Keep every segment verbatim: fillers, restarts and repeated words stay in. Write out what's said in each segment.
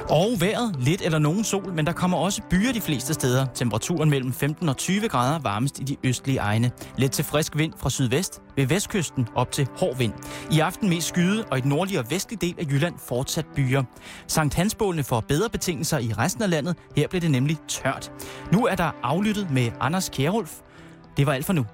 Og vejret, lidt eller nogen sol, men der kommer også byer de fleste steder. Temperaturen mellem femten og tyve grader varmest i de østlige egne. Let til frisk vind fra sydvest, ved vestkysten op til hård vind. I aften mest skyde, og i den nordlige og vestlige del af Jylland fortsat byer. Sankt Hansbålene får bedre betingelser i resten af landet. Her bliver det nemlig tørt. Nu er der aflyttet med Anders Kjærulf. Det var alt for nu.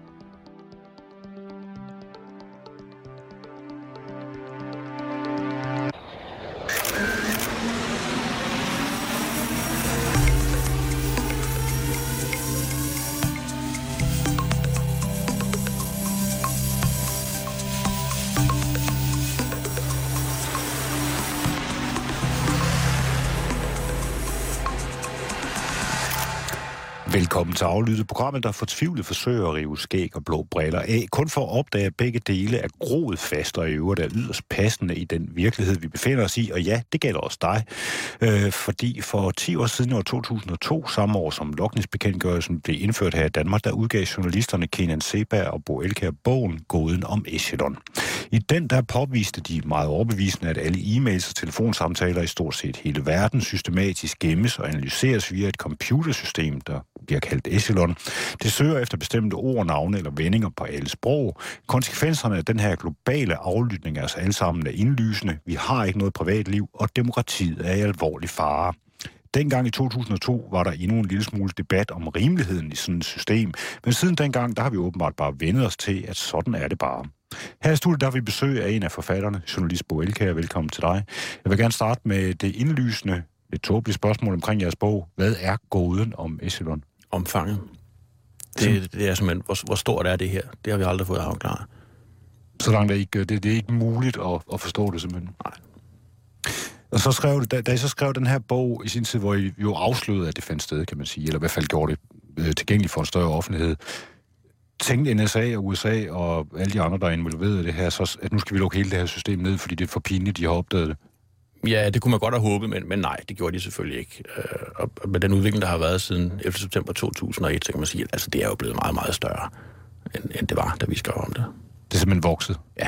Velkommen til Aflyttet, programmet, der fortvivlet forsøger at rive skæg og blå briller af, kun for at opdage, at begge dele er groet fast og i øvrigt er yderst passende i den virkelighed, vi befinder os i. Og ja, det gælder også dig, øh, fordi for ti år siden, år to tusind og to, samme år som logningsbekendtgørelsen blev indført her i Danmark, der udgav journalisterne Kenan Seberg og Bo Elkjær bogen Gåden om Echelon. I den der påviste de meget overbevisende, at alle e-mails og telefonsamtaler i stort set hele verden systematisk gemmes og analyseres via et computersystem, der bliver kaldt Echelon. Det søger efter bestemte ord, navne eller vendinger på alle sprog. Konsekvenserne af den her globale aflytning er os alle sammen er indlysende. Vi har ikke noget privatliv, og demokratiet er i alvorlig fare. Dengang i to tusind og to var der endnu en lille smule debat om rimeligheden i sådan et system, men siden dengang, der har vi åbenbart bare vendet os til, at sådan er det bare. Her i studiet der har vi besøg af en af forfatterne, journalist Bo Elkjær. Velkommen til dig. Jeg vil gerne starte med det indlysende, et tåbeligt spørgsmål omkring jeres bog. Hvad er gåden om Echelon? Omfanget. Det, det er simpelthen, hvor, hvor stort er det her? Det har vi aldrig fået afklaret. Så langt er ikke, det, det er ikke muligt at, at forstå det simpelthen? Nej. Og så skrev, da, da I så skrev den her bog i sin tid, hvor I jo afslørede, at det fandt sted, kan man sige, eller i hvert fald gjorde det øh, tilgængeligt for en større offentlighed, tænkte N S A og U S A og alle de andre, der er involveret i det her, så, at nu skal vi lukke hele det her system ned, fordi det er for pinligt, de har opdaget det? Ja, det kunne man godt have håbet, men, men nej, det gjorde de selvfølgelig ikke. Og med den udvikling, der har været siden ellevte september to tusind og et, så kan man sige, at altså, det er jo blevet meget, meget større, end, end det var, da vi skrev om det. Det er simpelthen vokset? Ja.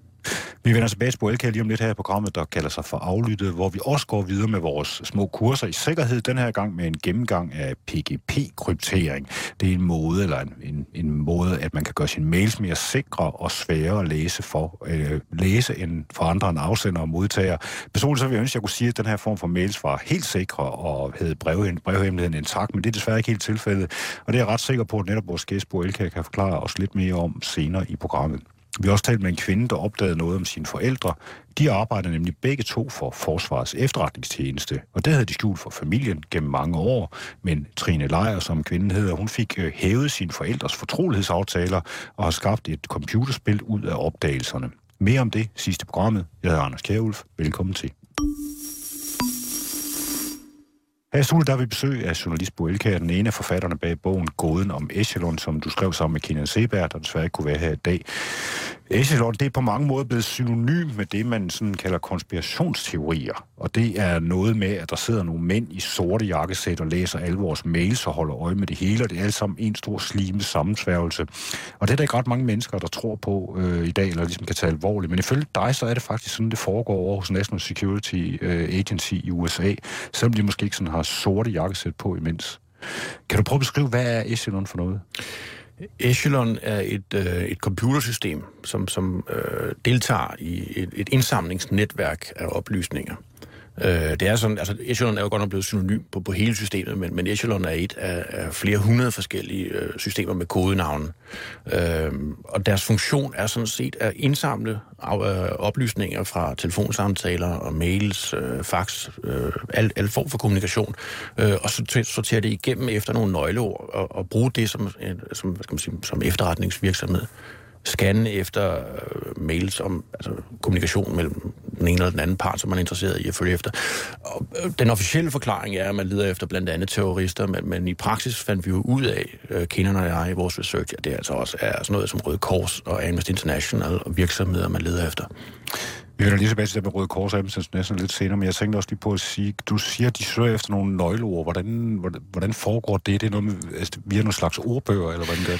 Vi vender tilbage til Bo Elkjær lige om lidt her i programmet, der kalder sig for Aflyttet, hvor vi også går videre med vores små kurser i sikkerhed, den her gang med en gennemgang af P G P-kryptering. Det er en måde, eller en, en, en måde, at man kan gøre sine mails mere sikre og svære at læse for øh, læse end for andre end afsender og modtager. Personligt så vil jeg ønske, at jeg kunne sige, at den her form for mails var helt sikre og havde brevhemmeligheden intakt, men det er desværre ikke helt tilfældet. Og det er jeg ret sikker på, at netop vores gæst Bo Elkjær kan forklare os lidt mere om senere i programmet. Vi har også talt med en kvinde, der opdagede noget om sine forældre. De arbejder nemlig begge to for Forsvarets efterretningstjeneste, og det havde de skjult for familien gennem mange år. Men Trine Lejr, som kvinden hedder, hun fik hævet sine forældres fortrolighedsaftaler og har skabt et computerspil ud af opdagelserne. Mere om det sidste programmet. Jeg hedder Anders Kjærulf. Velkommen til. Her i studiet der har vi besøg af journalist Bo Elkjær, den ene af forfatterne bag bogen Gåden om Echelon, som du skrev sammen med Kenan Seberg, der desværre ikke kunne være her i dag. Echelon, det er på mange måder blevet synonym med det, man sådan kalder konspirationsteorier. Og det er noget med, at der sidder nogle mænd i sorte jakkesæt og læser alle vores mails og holder øje med det hele, og det er alt sammen en stor slimet sammensværgelse. Og det er der ikke ret mange mennesker, der tror på øh, i dag, eller ligesom kan tage alvorligt. Men ifølge dig, så er det faktisk sådan, det foregår over hos National Security Agency i U S A, selvom de måske ikke sådan har sorte jakkesæt på imens. Kan du prøve at beskrive, hvad er Echelon for noget? Echelon er et, øh, et computersystem, som, som øh, deltager i et, et indsamlingsnetværk af oplysninger. Øh, det er sådan, altså Echelon er jo godt nok blevet synonym på, på hele systemet, men, men Echelon er et af, af flere hundrede forskellige øh, systemer med kodenavne. Øh, og deres funktion er sådan set at indsamle af, øh, oplysninger fra telefonsamtaler og mails, øh, fax, øh, al, al form for kommunikation, øh, og så sortere det igennem efter nogle nøgleord og, og bruge det som, som, hvad skal man sige, som efterretningsvirksomhed. Scanne efter øh, mails om altså, kommunikation mellem den ene eller den anden part, som man er interesseret i at følge efter. Og, øh, den officielle forklaring er, at man leder efter blandt andet terrorister, men, men i praksis fandt vi jo ud af, øh, Kenan og jeg i vores research, at det altså også er sådan noget som Røde Kors og Amnesty International og virksomheder, man leder efter. Vi vender lige tilbage til det med Røde Kors og Amnesty International lidt senere, men jeg tænkte også lige på at sige, du siger, at de søger efter nogle nøgleord. Hvordan, hvordan foregår det? Det er noget med, altså, via nogle slags ordbøger, eller hvordan gør det?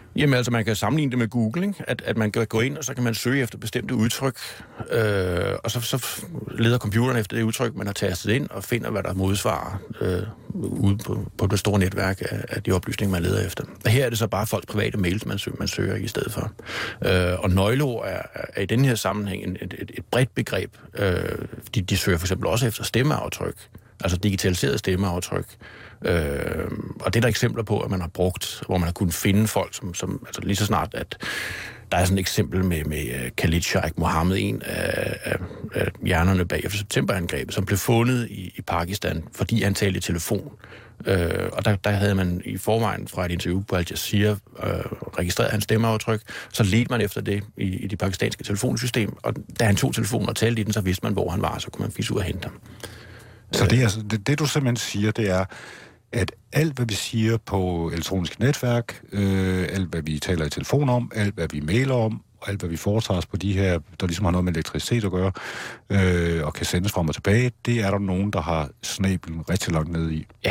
Jamen altså, man kan sammenligne det med Google, ikke? At, at man kan gå ind, og så kan man søge efter bestemte udtryk, øh, og så, så leder computeren efter det udtryk, man har tastet ind, og finder, hvad der modsvarer øh, ude på, på det store netværk af, af de oplysninger, man leder efter. Og her er det så bare folks private mails, man søger, man søger i stedet for. Øh, og nøgleord er, er i den her sammenhæng et, et, et bredt begreb. Øh, de, de søger for eksempel også efter stemmeaftryk, altså digitaliseret stemmeaftryk. Øh, og det er der eksempler på, at man har brugt, hvor man har kunnet finde folk, som, som altså lige så snart, at der er sådan et eksempel med, med Khalid Sheikh Mohammed, en af, af, af hjernerne bag efter septemberangrebet, som blev fundet i, i Pakistan, fordi han talte i telefon. Øh, og der, der havde man i forvejen fra et interview på Al Jazeera øh, registreret hans stemmeaftryk, så ledte man efter det i, i det pakistanske telefonsystem, og da han tog telefonen og talte i den, så vidste man, hvor han var, så kunne man fiske ud og hente ham. Så det, er, det, det du simpelthen siger, det er, at alt, hvad vi siger på elektronisk netværk, øh, alt, hvad vi taler i telefon om, alt, hvad vi mailer om, og alt, hvad vi foretager os på de her, der ligesom har noget med elektricitet at gøre, øh, og kan sendes frem og tilbage, det er der nogen, der har snablen rigtig langt ned i. Ja.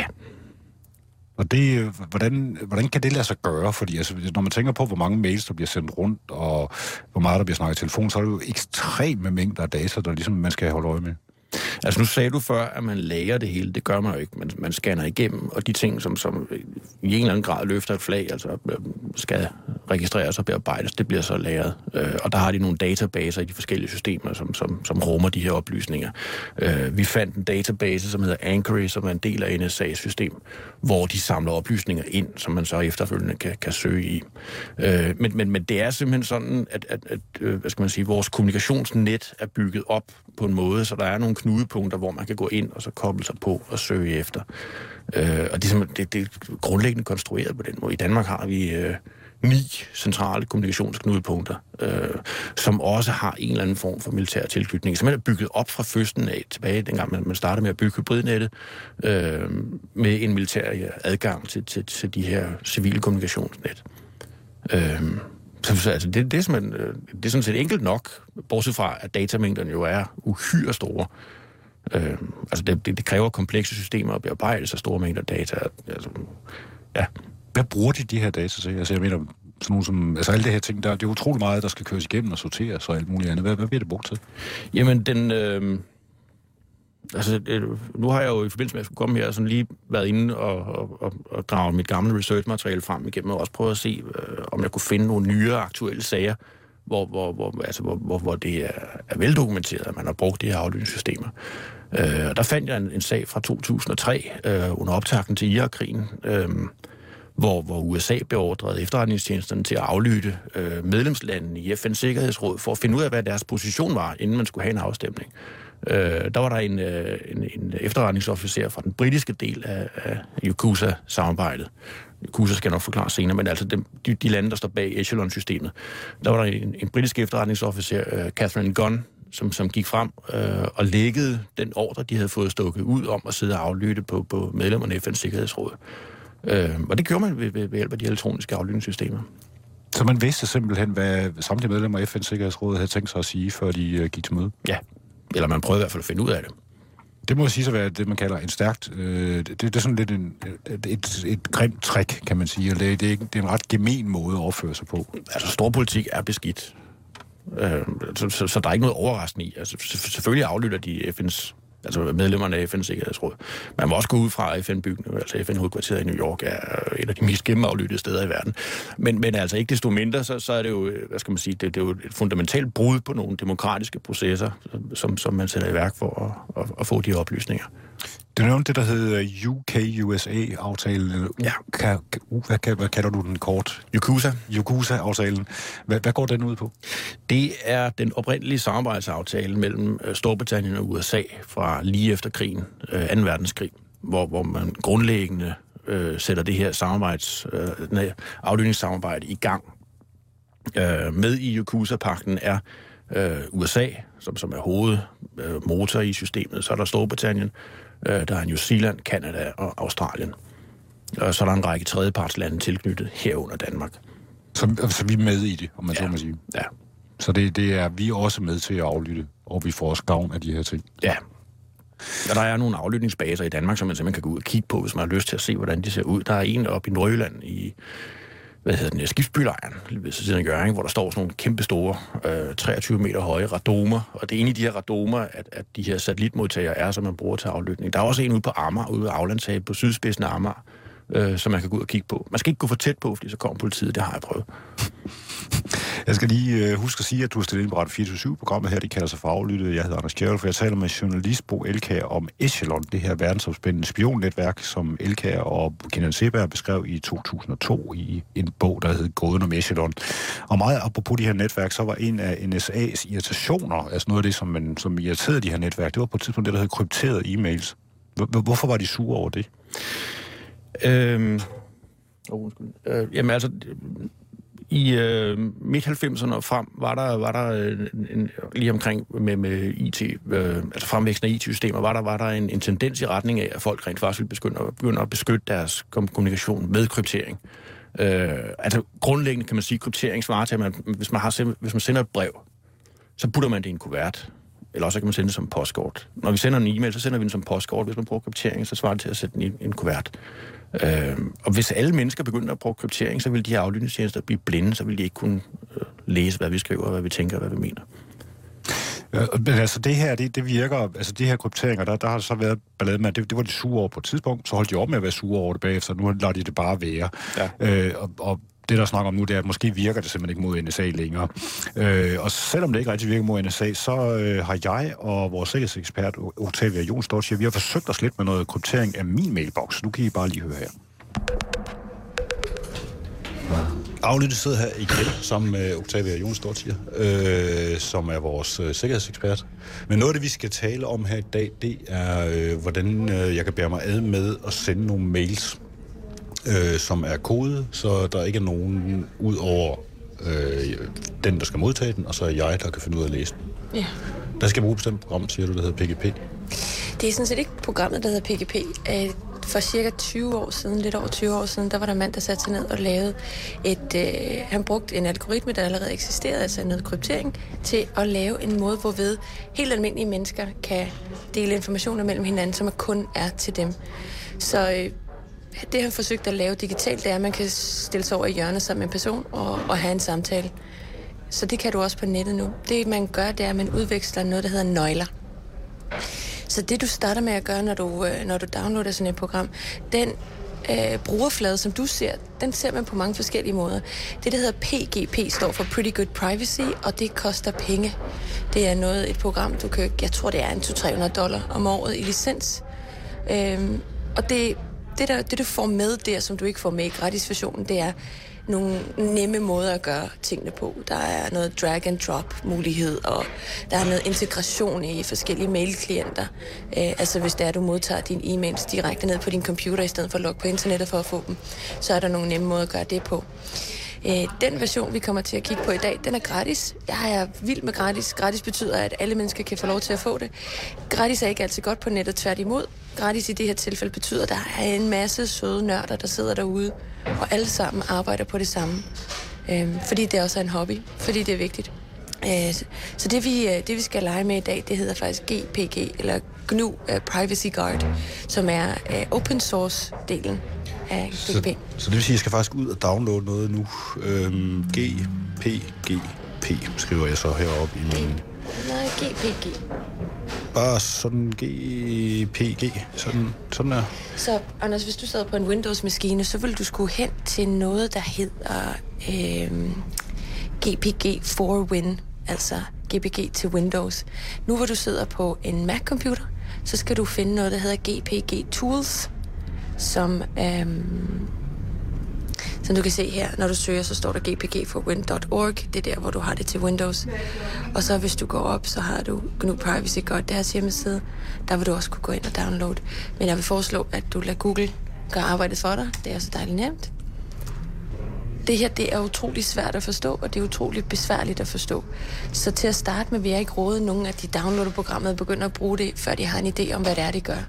Og det, hvordan, hvordan kan det lade sig gøre? Fordi altså, når man tænker på, hvor mange mails, der bliver sendt rundt, og hvor meget der bliver snakket i telefon, så er det jo ekstreme mængder af data, der ligesom man skal holde øje med. Altså nu sagde du før, at man lagrer det hele. Det gør man jo ikke. Man, man scanner igennem, og de ting, som, som i en eller anden grad løfter et flag, altså skal registreres og bearbejdes, det bliver så lagret. Øh, og der har de nogle databaser i de forskellige systemer, som, som, som rummer de her oplysninger. Øh, vi fandt en database, som hedder Anchory, som er en del af N S A's system, hvor de samler oplysninger ind, som man så efterfølgende kan, kan søge i. Øh, men, men, men det er simpelthen sådan, at, at, at hvad skal man sige, vores kommunikationsnet er bygget op på en måde, så der er nogle knudepunkter, hvor man kan gå ind og så koble sig på og søge efter. Øh, og det er, det, det er grundlæggende konstrueret på den måde. I Danmark har vi øh, ni centrale kommunikationsknudepunkter, øh, som også har en eller anden form for militær tilknytning, som er bygget op fra fødslen af, tilbage dengang man, man startede med at bygge hybridnettet, øh, med en militær adgang til, til, til de her civile kommunikationsnet. Øh, Så, altså, det, det, er sådan, det er sådan set enkelt nok, bortset fra, at datamængderne jo er uhyre store. Øh, altså, det, det, det kræver komplekse systemer at bearbejde så store mængder data. Altså, ja. Hvad bruger de de her data til? Altså, jeg mener, sådan nogle som, altså alle det her ting, der, det er utrolig meget, der skal køres igennem og sorteres og alt muligt andet. Hvad, hvad bliver det brugt til? Jamen, den... Øh, altså, det, nu har jeg jo i forbindelse med, at jeg skulle komme her, sådan lige været inde og, og, og, og drage mit gamle research-materiale frem igennem, og også prøve at se, øh, om jeg kunne finde nogle nyere aktuelle sager, hvor, hvor, hvor, altså, hvor, hvor, hvor det er, er veldokumenteret, at man har brugt de her aflytningssystemer. Øh, der fandt jeg en, en sag fra to tusind og tre, øh, under optakten til Irak-krigen, øh, hvor, hvor U S A beordrede efterretningstjenesterne til at aflytte øh, medlemslandene i F N's Sikkerhedsråd, for at finde ud af, hvad deres position var, inden man skulle have en afstemning. Øh, der var der en, en, en efterretningsofficer fra den britiske del af, af Yukusa-samarbejdet. Yukusa skal jeg nok forklare senere, men altså de, de lande, der står bag Echelon-systemet. Der var der en, en britisk efterretningsofficer, uh, Catherine Gunn, som, som gik frem uh, og lækkede den ordre, de havde fået stukket ud om at sidde og aflytte på, på medlemmerne af F N's Sikkerhedsråd. Uh, og det gjorde man ved, ved, ved hjælp af de elektroniske aflytningssystemer. Så man vidste simpelthen, hvad samtlige medlemmer af F N's Sikkerhedsråd havde tænkt sig at sige, før de uh, gik til møde? Ja. Eller man prøvede i hvert fald at finde ud af det. Det må sige så være det, man kalder en stærkt... Øh, det, det er sådan lidt en, et, et, et grimt trick, kan man sige. Det, det, er, det er en ret gemen måde at opføre sig på. Altså, storpolitik er beskidt. Øh, så, så, så der er ikke noget overraskende i. Altså, selvfølgelig aflytter de F N's... altså medlemmerne af F N's Sikkerhedsråd. Man må også gå ud fra F N-bygningen, altså F N-hovedkvarteret i New York er et af de mest gennemaflyttede steder i verden. Men, men altså ikke desto mindre, så, så er det jo, hvad skal man sige, det, det er jo et fundamentalt brud på nogle demokratiske processer, som, som man sætter i værk for at, at, at få de oplysninger. Det er det, der hedder U K U S A-aftalen. Ja. Hvad, hvad, hvad kalder du den kort? Yukusa. Yukusa-aftalen. Hvad, hvad går den ud på? Det er den oprindelige samarbejdsaftale mellem Storbritannien og U S A fra lige efter krigen, anden verdenskrig, hvor, hvor man grundlæggende øh, sætter det her samarbejds, øh, aflytningssamarbejde i gang. Øh, med i Yukusa-pakten er øh, U S A, som, som er hovedmotor øh, i systemet. Så er der Storbritannien, øh, der er New Zealand, Canada og Australien. Og så er der en række tredjepartslande tilknyttet herunder Danmark. Så, så vi er med i det, om man ja. så må sige. Ja. Så det, det er vi er også med til at aflytte, og vi får også gavn af de her ting. Ja. Og der er nogle aflytningsbaser i Danmark, som man simpelthen kan gå ud og kigge på, hvis man har lyst til at se, hvordan de ser ud. Der er en oppe i Nordjylland i hvad hedder den, skibsbylejren, ved siden af Hjørring, hvor der står sådan nogle kæmpe store, øh, treogtyve meter høje radomer, og det er en af de her radomer, at, at de her satellitmodtagere er, som man bruger til aflytning. Der er også en ude på Amager, ude ved Aflandshage, på sydspidsen af Amager, øh, som man kan gå ud og kigge på. Man skal ikke gå for tæt på, fordi så kommer politiet, det har jeg prøvet. Jeg skal lige øh, huske at sige, at du har stillet ind på Radio fireogtyve syv-programmet her, de kalder sig for Aflyttet. Jeg hedder Anders Kjærulff, for jeg taler med journalist Bo Elkjær om Echelon, det her verdensomspændende spionnetværk, som Elkjær og Kenan Seberg beskrev i to tusind og to i en bog, der hed Gåden om Echelon. Og meget apropos de her netværk, så var en af N S A's irritationer, altså noget af det, som, man, som irriterede de her netværk, det var på et tidspunkt det, der hed krypterede e-mails. Hvorfor var de sure over det? Øhm... Oh, undskyld. Øh, jamen altså... I øh, midt halvfemserne og frem var der, var der en, en, lige omkring med, med I T, øh, altså fremvæksten af I T-systemer, var der, var der en, en tendens i retning af, at folk rent faktisk ville begynde at, begynde at beskytte deres kommunikation med kryptering. Øh, altså grundlæggende kan man sige, at kryptering svarer til, at man, hvis, man har, hvis man sender et brev, så putter man det i en kuvert. Eller også kan man sende det som postkort. Når vi sender en e-mail, så sender vi den som postkort. Hvis man bruger kryptering, så svarer det til at sætte den i en kuvert. Øh, og hvis alle mennesker begyndte at bruge kryptering, så ville de her aflytningstjenester blive blinde, så ville de ikke kunne øh, læse, hvad vi skriver, hvad vi tænker, hvad vi mener. Ja, men altså det her, det, det virker, altså de her krypteringer, der, der har så været ballade med, det, det var de sure over på et tidspunkt, så holdt de op med at være sure over det bagefter, nu lader de det bare være. Ja. Øh, og, og det, der snakker om nu, det er, at måske virker det simpelthen ikke mod N S A længere. Øh, og selvom det ikke rigtig virker mod N S A, så øh, har jeg og vores sikkerhedsekspert, Octavia Jonsdottir, vi har forsøgt os lidt med noget kryptering af min mailbox. Nu kan I bare lige høre her. Aflyttet sidder her igen sammen med Octavia Jonsdottir, øh, som er vores øh, sikkerhedsekspert. Men noget af det, vi skal tale om her i dag, det er, øh, hvordan øh, jeg kan bære mig ad med at sende nogle mails, Øh, som er kodet, så der ikke er nogen ud over øh, den, der skal modtage den, og så er jeg, der kan finde ud af at læse den. Ja. Der skal bruge et bestemt program, siger du, der hedder P G P. Det er sådan set ikke programmet, der hedder P G P. For cirka tyve år siden, lidt over tyve år siden, der var der en mand, der satte sig ned og lavede et... Øh, han brugte en algoritme, der allerede eksisterede, altså noget kryptering, til at lave en måde, hvorved helt almindelige mennesker kan dele informationer mellem hinanden, som kun er til dem. Så... Øh, Det, han forsøgte at lave digitalt, det er, at man kan stille sig over i hjørnet sammen med en person og, og have en samtale. Så det kan du også på nettet nu. Det, man gør, det er, at man udveksler noget, der hedder nøgler. Så det, du starter med at gøre, når du, når du downloader sådan et program, den øh, brugerflade, som du ser, den ser man på mange forskellige måder. Det, der hedder P G P, står for Pretty Good Privacy, og det koster penge. Det er noget, et program, du kan, jeg tror, det er en to til tre hundrede dollar om året i licens. Øhm, og det Det, der, det, du får med der, som du ikke får med i gratisversionen, det er nogle nemme måder at gøre tingene på. Der er noget drag-and-drop-mulighed, og der er noget integration i forskellige mailklienter. Øh, altså hvis det er, at du modtager dine e-mails direkte ned på din computer, i stedet for at logge på internettet for at få dem, så er der nogle nemme måder at gøre det på. Øh, den version, vi kommer til at kigge på i dag, den er gratis. Jeg er vild med gratis. Gratis betyder, at alle mennesker kan få lov til at få det. Gratis er ikke altid godt på nettet, tværtimod. Gratis i det her tilfælde betyder, at der er en masse søde nørder, der sidder derude, og alle sammen arbejder på det samme. Øh, fordi det også er en hobby, fordi det er vigtigt. Øh, så det vi, det, vi skal lege med i dag, det hedder faktisk G P G, eller G N U uh, Privacy Guard, som er uh, open source-delen af P G P. Så, så det vil sige, at jeg skal faktisk ud og downloade noget nu. Øhm, G P G P skriver jeg så heroppe i min... Nej, G P G. Bare sådan G P G, sådan, sådan der. Så, Anders, hvis du sad på en Windows-maskine, så ville du skulle hen til noget, der hedder øh, G P G for Win, altså G P G til Windows. Nu hvor du sidder på en Mac-computer, så skal du finde noget, der hedder G P G Tools, som, øh, som du kan se her. Når du søger, så står der g p g for win punktum org. Det er der, hvor du har det til Windows. Og så hvis du går op, så har du G N U Privacy Guard, deres hjemmeside. Der vil du også kunne gå ind og downloade. Men jeg vil foreslå, at du lader Google gøre arbejdet for dig. Det er så dejligt nemt. Det her, det er utrolig svært at forstå, og det er utrolig besværligt at forstå. Så til at starte med vil jeg ikke råde nogen, at de downloader programmet og begynder at bruge det, før de har en idé om, hvad det er, de gør.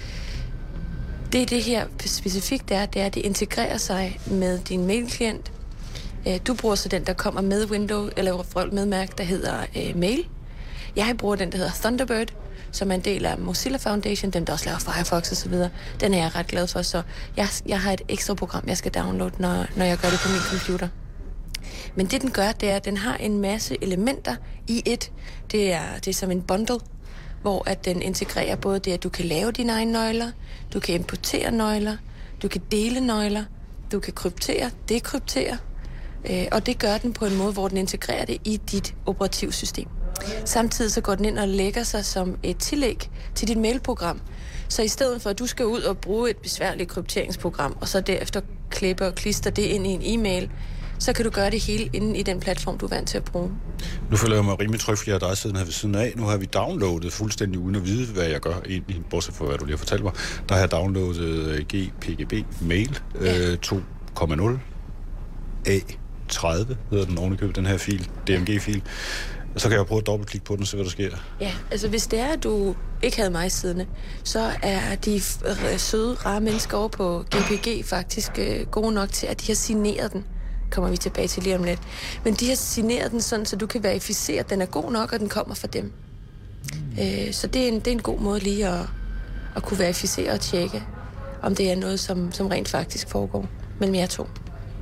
Det, det her specifikt er, det er, at det integrerer sig med din mailklient. Du bruger så den, der kommer med Windows, eller med Mac, der hedder uh, Mail. Jeg bruger den, der hedder Thunderbird, som er en del af Mozilla Foundation, dem der også laver Firefox og så videre. Den er jeg ret glad for, så jeg, jeg har et ekstra program, jeg skal downloade, når, når jeg gør det på min computer. Men det den gør, det er, at den har en masse elementer i et. Det er, det er som en bundle, hvor at den integrerer både det, at du kan lave dine egne nøgler, du kan importere nøgler, du kan dele nøgler, du kan kryptere, dekryptere, øh, og det gør den på en måde, hvor den integrerer det i dit operativsystem. Samtidig så går den ind og lægger sig som et tillæg til dit mailprogram. Så i stedet for, at du skal ud og bruge et besværligt krypteringsprogram, og så derefter klippe og klister det ind i en e-mail, så kan du gøre det hele inde i den platform, du er vant til at bruge. Nu føler jeg mig rimelig tryg, fordi jeg har dig siden her ved siden af. Nu har vi downloadet fuldstændig uden at vide, hvad jeg gør, egentlig, bortset fra, hvad du lige har fortalt mig. Der har jeg downloadet G P G B Mail ja. øh, to punkt nul A tredive, hedder den ovenikøbet, den her fil, D M G-fil. Og så kan jeg prøve at dobbeltklikke på den, så hvad der sker. Ja, altså hvis det er, at du ikke havde mig siddende, så er de søde, rare mennesker over på G P G faktisk øh, gode nok til, at de har signeret den. Kommer vi tilbage til lige om lidt. Men de har signeret den sådan, så du kan verificere, at den er god nok, og den kommer fra dem. Øh, så det er, en, det er en god måde lige at, at kunne verificere og tjekke, om det er noget, som, som rent faktisk foregår mellem jer to.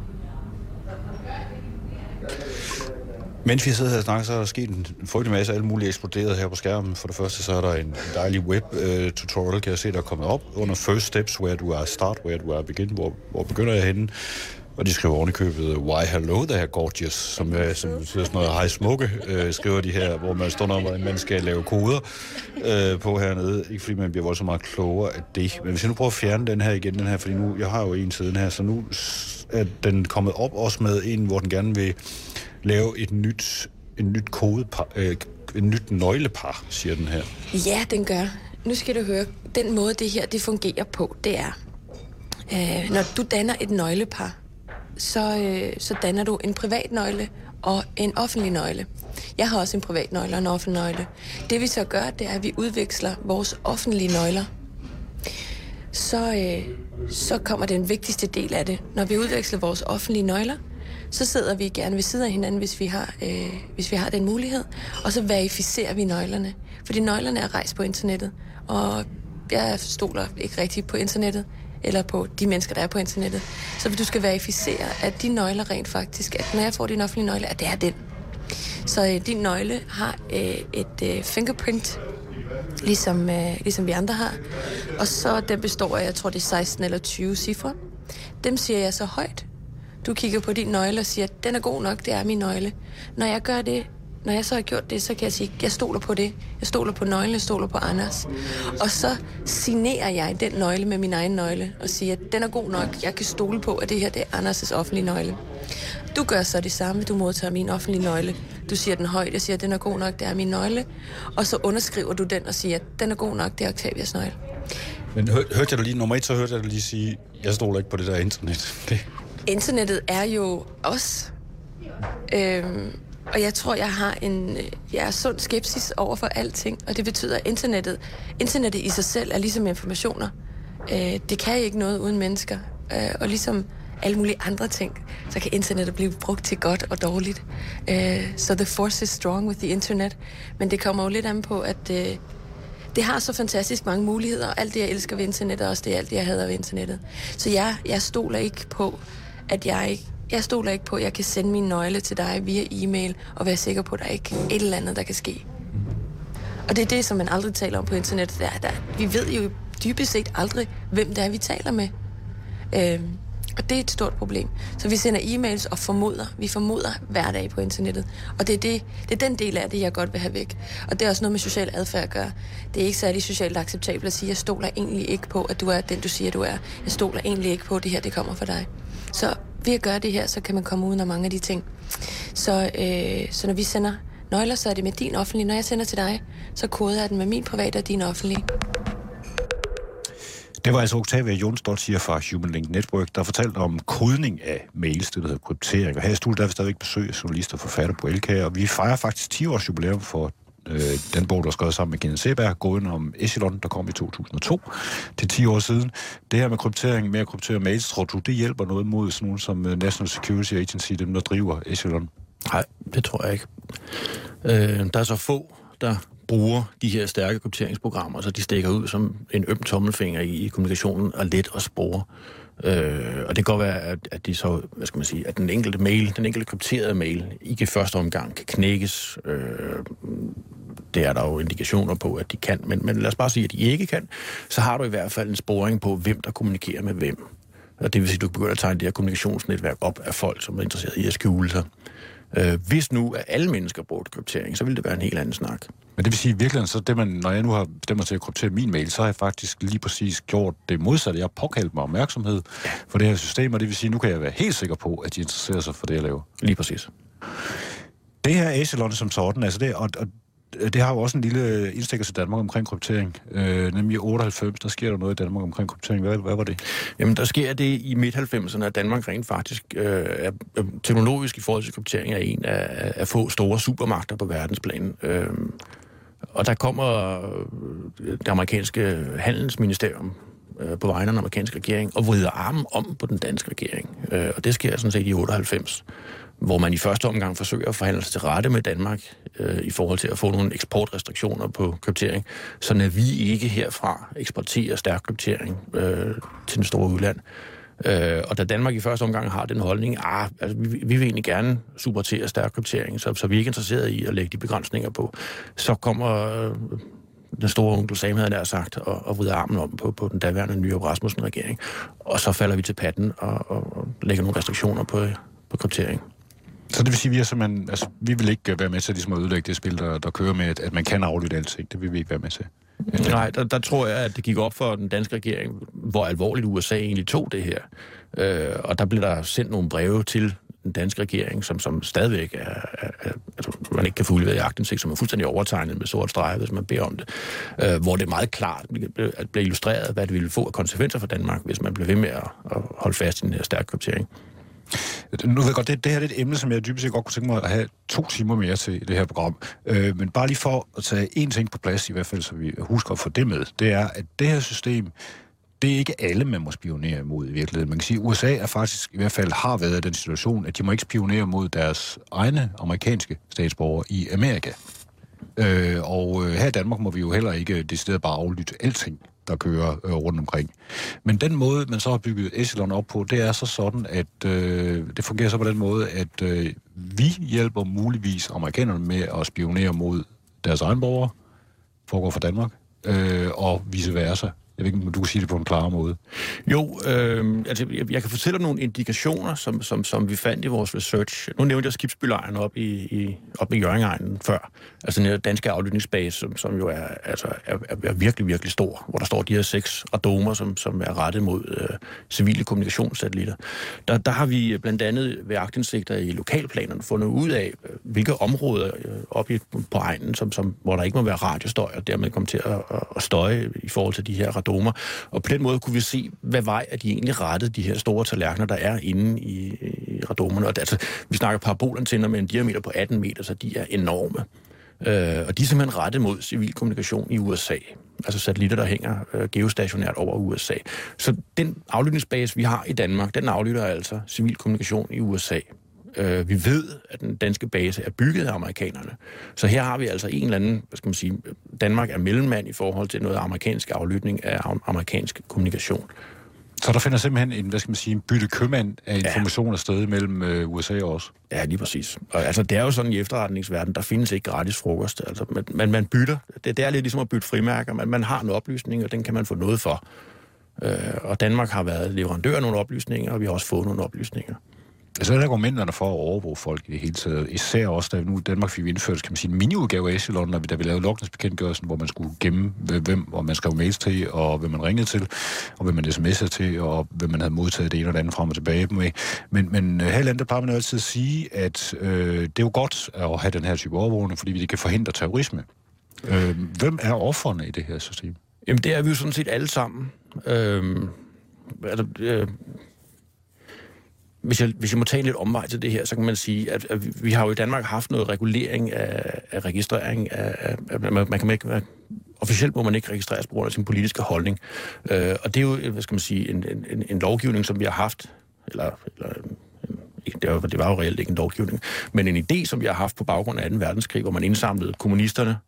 Mens vi sidder her og snakker, så er der sket en frygtelig masse alt muligt eksploderet her på skærmen. For det første, så er der en dejlig web-tutorial, uh, kan jeg se, der er kommet op under First Steps, where du er start, where du er begin, hvor, hvor begynder jeg henne. Og de skriver ovenikøbet, why hello there, gorgeous, som, uh, som sådan noget hej smukke, uh, skriver de her, hvor man står når man, man skal lave koder uh, på hernede. Ikke fordi man bliver voldsomt meget klogere af det. Men hvis jeg nu prøver at fjerne den her igen, den her, fordi nu, jeg har jo en siden her, så nu er den kommet op også med en, hvor den gerne vil lave et nyt, en nyt kodepar, øh, et nyt nøglepar, siger den her. Ja, den gør. Nu skal du høre, den måde det her det fungerer på, det er, øh, når du danner et nøglepar, så, øh, så danner du en privat nøgle og en offentlig nøgle. Jeg har også en privat nøgle og en offentlig nøgle. Det vi så gør, det er, at vi udveksler vores offentlige nøgler. Så, øh, så kommer den vigtigste del af det. Når vi udveksler vores offentlige nøgler, så sidder vi gerne ved siden af hinanden, hvis vi har, øh, hvis vi har den mulighed, og så verificerer vi nøglerne. Fordi nøglerne er rejst på internettet, og jeg stoler ikke rigtigt på internettet, eller på de mennesker, der er på internettet. Så du skal verificere, at de nøgler rent faktisk, at når jeg får din offentlige nøgle, at det er den. Så øh, din nøgle har øh, et øh, fingerprint, ligesom, øh, ligesom vi andre har, og så den består af, jeg tror det er seksten eller tyve cifre. Dem siger jeg så højt. Du kigger på din nøgle og siger, at den er god nok, det er min nøgle. Når jeg gør det, når jeg så har gjort det, så kan jeg sige, at jeg stoler på det. Jeg stoler på nøglen, jeg stoler på Anders. Og så signerer jeg den nøgle med min egen nøgle og siger, at den er god nok. Jeg kan stole på, at det her det er Anders' offentlige nøgle. Du gør så det samme, du modtager min offentlige nøgle. Du siger den højt, jeg siger, at den er god nok, det er min nøgle. Og så underskriver du den og siger, at den er god nok, det er Octavias nøgle. Men hør, hørte jeg dig lige, nummer et, så hørte jeg dig lige sige, jeg stoler ikke på det der internet. Det. Internettet er jo os. Øhm, og jeg tror, jeg har en jeg er sund skepsis over for alting. Og det betyder, at internettet, internettet i sig selv er ligesom informationer. Øh, det kan ikke noget uden mennesker. Øh, og ligesom alle mulige andre ting, så kan internettet blive brugt til godt og dårligt. Øh, så the force is strong with the internet. Men det kommer jo lidt an på, at øh, det har så fantastisk mange muligheder. Og alt det, jeg elsker ved internettet, og også det, alt det, jeg hader ved internettet. Så jeg, jeg stoler ikke på, at jeg ikke Jeg stoler ikke på, at jeg kan sende min nøgle til dig via e-mail og være sikker på, at der ikke er et eller andet, der kan ske. Og det er det, som man aldrig taler om på internettet. Der, der, vi ved jo dybest set aldrig, hvem det er, vi taler med. Øhm, og det er et stort problem. Så vi sender e-mails og formoder. Vi formoder hver dag på internettet. Og det er, det, det er den del af det, jeg godt vil have væk. Og det er også noget med social adfærd at gøre. Det er ikke særlig socialt acceptabelt at sige, jeg stoler egentlig ikke på, at du er den, du siger, du er. Jeg stoler egentlig ikke på, at det her det kommer fra dig. Så ved at gøre det her, så kan man komme uden af mange af de ting. Så, øh, så når vi sender nøgler, så er det med din offentlige. Når jeg sender til dig, så koder jeg den med min private og din offentlige. Det var altså Octavia Jonsdottir fra Human Link Network, der fortalte om kodning af mails, det der hedder kryptering. Og her i studiet der er vi stadigvæk besøg af journalister og forfatter på L K, og vi fejrer faktisk ti års jubilæum for øh, den bog, der er skrevet sammen med Kenneth Seberg, gåden om Echelon, der kom i to tusind og to, til ti år siden. Det her med kryptering, med at kryptere mails, tror du, det hjælper noget mod sådan nogen som National Security Agency, dem der driver Echelon? Nej, det tror jeg ikke. Øh, der er så få, der bruger de her stærke krypteringsprogrammer, så de stikker ud som en øm tommelfinger i, i kommunikationen og let at spore. Øh, og det kan godt være, at, at de så, hvad skal man sige, at den enkelte mail, den enkelte krypterede mail, ikke i første omgang kan knækkes. Øh, det er der jo indikationer på, at de kan, men, men lad os bare sige, at de ikke kan. Så har du i hvert fald en sporing på, hvem der kommunikerer med hvem. Og det vil sige, at du begynder at tegne det her kommunikationsnetværk op af folk, som er interesseret i at skjule sig. Øh, hvis nu at alle mennesker bruger kryptering, så vil det være en helt anden snak. Men det vil sige virkelig, så det man, når jeg nu har bestemt mig til at kryptere min mail, så har jeg faktisk lige præcis gjort det modsatte. Jeg har påkaldt mig opmærksomhed for det her system, og det vil sige, nu kan jeg være helt sikker på, at de interesserer sig for det, jeg laver. Lige præcis. Det her Echelon som sådan, altså det, og, og det har jo også en lille indstikker til Danmark omkring kryptering. Øh, nemlig i otteoghalvfems, der sker der noget i Danmark omkring kryptering. Hvad, hvad var det? Jamen, der sker det i midt halvfemserne, at Danmark rent faktisk øh, er, teknologisk i forhold til kryptering er en af, af få store supermagter på verdensplan. Øh, og der kommer det amerikanske handelsministerium øh, på vegne af den amerikanske regering og vrider armen om på den danske regering. Øh, og det sker sådan set i otteoghalvfems. Hvor man i første omgang forsøger at forhandle sig til rette med Danmark øh, i forhold til at få nogle eksportrestriktioner på kryptering, så når vi ikke herfra eksporterer stærk kryptering øh, til den store udland. Øh, og da Danmark i første omgang har den holdning, ah, altså, vi, vi vil egentlig gerne supportere stærk kryptering, så, så vi er ikke interesseret i at lægge de begrænsninger på, så kommer øh, den store onkel Sam, havde der sagt, og, og vrider armen om på, på den daværende nye Rasmussen-regering. Og så falder vi til patten og, og, og lægger nogle restriktioner på, på kryptering. Så det vil sige, at vi, er simpelthen, altså, vi vil ikke være med til ligesom at ødelægge det spil, der, der kører med, at, at man kan aflytte alting. Det vil vi ikke være med til. Nej, der, der tror jeg, at det gik op for den danske regering, hvor alvorligt U S A egentlig tog det her. Øh, og der blev der sendt nogle breve til den danske regering, som, som stadigvæk er, er, er altså, man ikke kan få udleveret i aktindsigt, som er fuldstændig overtegnet med sort streg, hvis man beder om det. Øh, hvor det er meget klart at blive illustreret, hvad det ville få af konsekvenser for Danmark, hvis man blev ved med at, at holde fast i den her stærke kryptering. Nu ved jeg godt, det, det her er et emne, som jeg dybest set godt kunne tænke mig at have to timer mere til i det her program. Øh, men bare lige for at tage én ting på plads, i hvert fald, så vi husker at få det med, det er, at det her system, det er ikke alle, man må spionere imod i virkeligheden. Man kan sige, at U S A er faktisk, i hvert fald har været i den situation, at de må ikke spionere mod deres egne amerikanske statsborgere i Amerika. Øh, og her i Danmark må vi jo heller ikke decideret bare aflytte alting, der kører øh, rundt omkring. Men den måde, man så har bygget Echelon op på, det er så sådan, at øh, det fungerer så på den måde, at øh, vi hjælper muligvis amerikanerne med at spionere mod deres egen borgere, foregår fra Danmark, øh, og vice versa. Jeg ved ikke, om du kan sige det på en klarere måde. Jo, øh, altså, jeg, jeg kan fortælle om nogle indikationer, som, som, som vi fandt i vores research. Nu nævnte jeg skibsbylejren op i, i, op i Hjørringegnen før. Altså den danske aflytningsbase, som, som jo er, altså, er, er virkelig, virkelig stor, hvor der står de her seks radomer, som, som er rettet mod øh, civile kommunikationssatellitter. Der, der har vi blandt andet ved aktindsigter i lokalplanerne fundet ud af, hvilke områder øh, oppe på egnen, som, som, hvor der ikke må være radiostøj, og dermed komme til at, at støje i forhold til de her radomer. Og på den måde kunne vi se, hvad vej er de egentlig rettede, de her store tallerkener, der er inde i, i radomerne. Og det, altså, vi snakker parabolantænder med en diameter på atten meter, så de er enorme. Øh, og de er simpelthen rettet mod civil kommunikation i U S A. Altså satellitter, der hænger øh, geostationært over U S A. Så den aflytningsbase, vi har i Danmark, den aflytter altså civil kommunikation i U S A. Øh, vi ved, at den danske base er bygget af amerikanerne. Så her har vi altså en eller anden, hvad skal man sige, Danmark er mellemmand i forhold til noget amerikansk aflytning af amerikansk kommunikation. Så der finder simpelthen en, hvad skal man sige, en bytte købmand af information ja. afsted mellem øh, U S A også? Ja, lige præcis. Og altså, det er jo sådan i efterretningsverdenen, der findes ikke gratis frokost. Altså, man, man, man bytter. Det, det er lidt ligesom at bytte frimærker. Man, man har en oplysning, og den kan man få noget for. Øh, og Danmark har været leverandør af nogle oplysninger, og vi har også fået nogle oplysninger. Altså, der er argumenterne for at overvåge folk i det hele taget. Især også, da nu Danmark fik indført, kan man sige, en mini-udgave af Echelon, da vi lavede logningsbekendtgørelsen, hvor man skulle gemme, hvem hvor man skrev mails til, og hvem man ringede til, og hvem man sms'ede til, og hvem man havde modtaget det ene og det andet frem og tilbage med. Men, men her i landet, der plejer man jo altid at sige, at øh, det er jo godt at have den her type overvågning, fordi vi kan forhindre terrorisme. Øh, hvem er ofrene i det her system? Jamen, det er vi jo sådan set alle sammen. Øh, altså, øh, Hvis jeg, hvis jeg må tage en lidt omvej til det her, så kan man sige, at, at vi har jo i Danmark haft noget regulering af, af registrering. Af, af, af, man, man kan ikke, officielt må man ikke registreres på grund af sin politiske holdning. Øh, og det er jo, hvad skal man sige, en, en, en lovgivning, som vi har haft, eller, eller det, var, det var jo reelt ikke en lovgivning, men en idé, som vi har haft på baggrund af anden verdenskrig, hvor man indsamlede kommunisterne,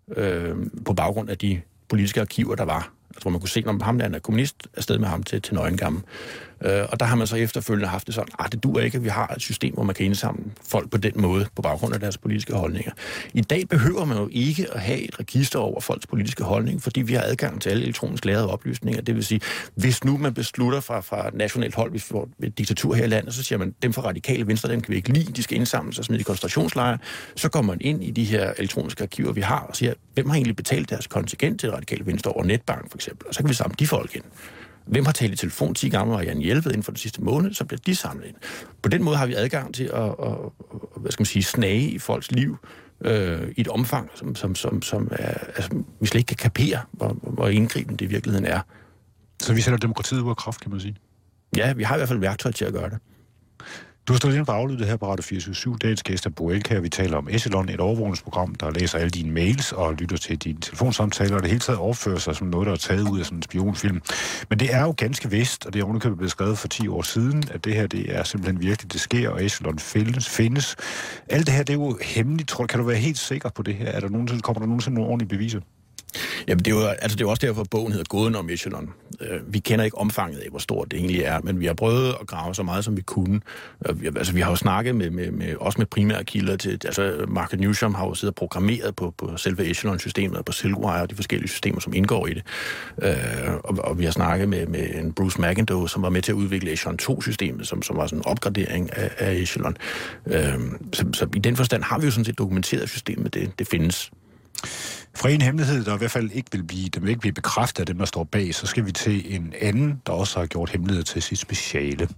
øh, på baggrund af de politiske arkiver, der var. Altså, hvor man kunne se, når ham der er kommunist, afsted med ham til, til Nøgengamme. Øh, og der har man så efterfølgende haft det sådan, at det duer ikke, at vi har et system, hvor man kan indsamle folk på den måde, på baggrund af deres politiske holdninger. I dag behøver man jo ikke at have et register over folks politiske holdning, fordi vi har adgang til alle elektronisk lagrede oplysninger. Det vil sige, hvis nu man beslutter fra, fra nationalt hold, hvis vi får et diktatur her i landet, så siger man, dem fra radikale venstre, dem kan vi ikke lide, de skal indsamles og smide i koncentrationslejre. Så går man ind i de her elektroniske arkiver, vi har, og siger, hvem har egentlig betalt deres kontingent til radikale venstre over netbank, for eksempel, og så kan vi samle de folk ind. Hvem har talt i telefon ti gange, og Jan hjælpet inden for den sidste måned, så bliver de samlet ind. På den måde har vi adgang til at, at, at hvad skal man sige, snage i folks liv øh, i et omfang, som, som, som, som er, altså, vi slet ikke kan kapere, hvor, hvor indgribende det i virkeligheden er. Så vi sætter demokratiet ud af kraft, kan man sige? Ja, vi har i hvert fald værktøj til at gøre det. Du har stået inde for aflyttet her på Radio fireogtyve syv. Dagens gæst er Bo Elkjær. Vi taler om Echelon, et overvågningsprogram, der læser alle dine mails og lytter til dine telefonsamtaler, og det hele taget opfører sig som noget, der er taget ud af sådan en spionfilm. Men det er jo ganske vist, og det er ovenikøbet blevet skrevet for ti år siden, at det her, det er simpelthen virkelig, det sker, og Echelon findes. findes. Alt det her, det er jo hemmeligt, tror jeg. Kan du være helt sikker på det her? Er der nogensinde, kommer der nogensinde nogle ordentlige beviser? Jamen, det er jo, altså, det er jo også derfor, at bogen hedder Gåden om Echelon. Uh, vi kender ikke omfanget af, hvor stort det egentlig er, men vi har prøvet at grave så meget, som vi kunne. Uh, vi, altså, vi har jo snakket med, med, med, også med primære kilder til, altså Margaret Newsham har jo siddet og programmeret på, på selve Echelon-systemet og på Silkwire og de forskellige systemer, som indgår i det. Uh, og, og vi har snakket med, med en Bruce McIndoe, som var med til at udvikle Echelon to-systemet, som, som var sådan en opgradering af, af Echelon. Uh, så, så i den forstand har vi jo sådan set dokumenteret systemet, det, det findes. Fra en hemmelighed, der i hvert fald ikke vil blive, den vil ikke blive bekræftet af dem, der står bag, så skal vi til en anden, der også har gjort hemmelighed til sit speciale.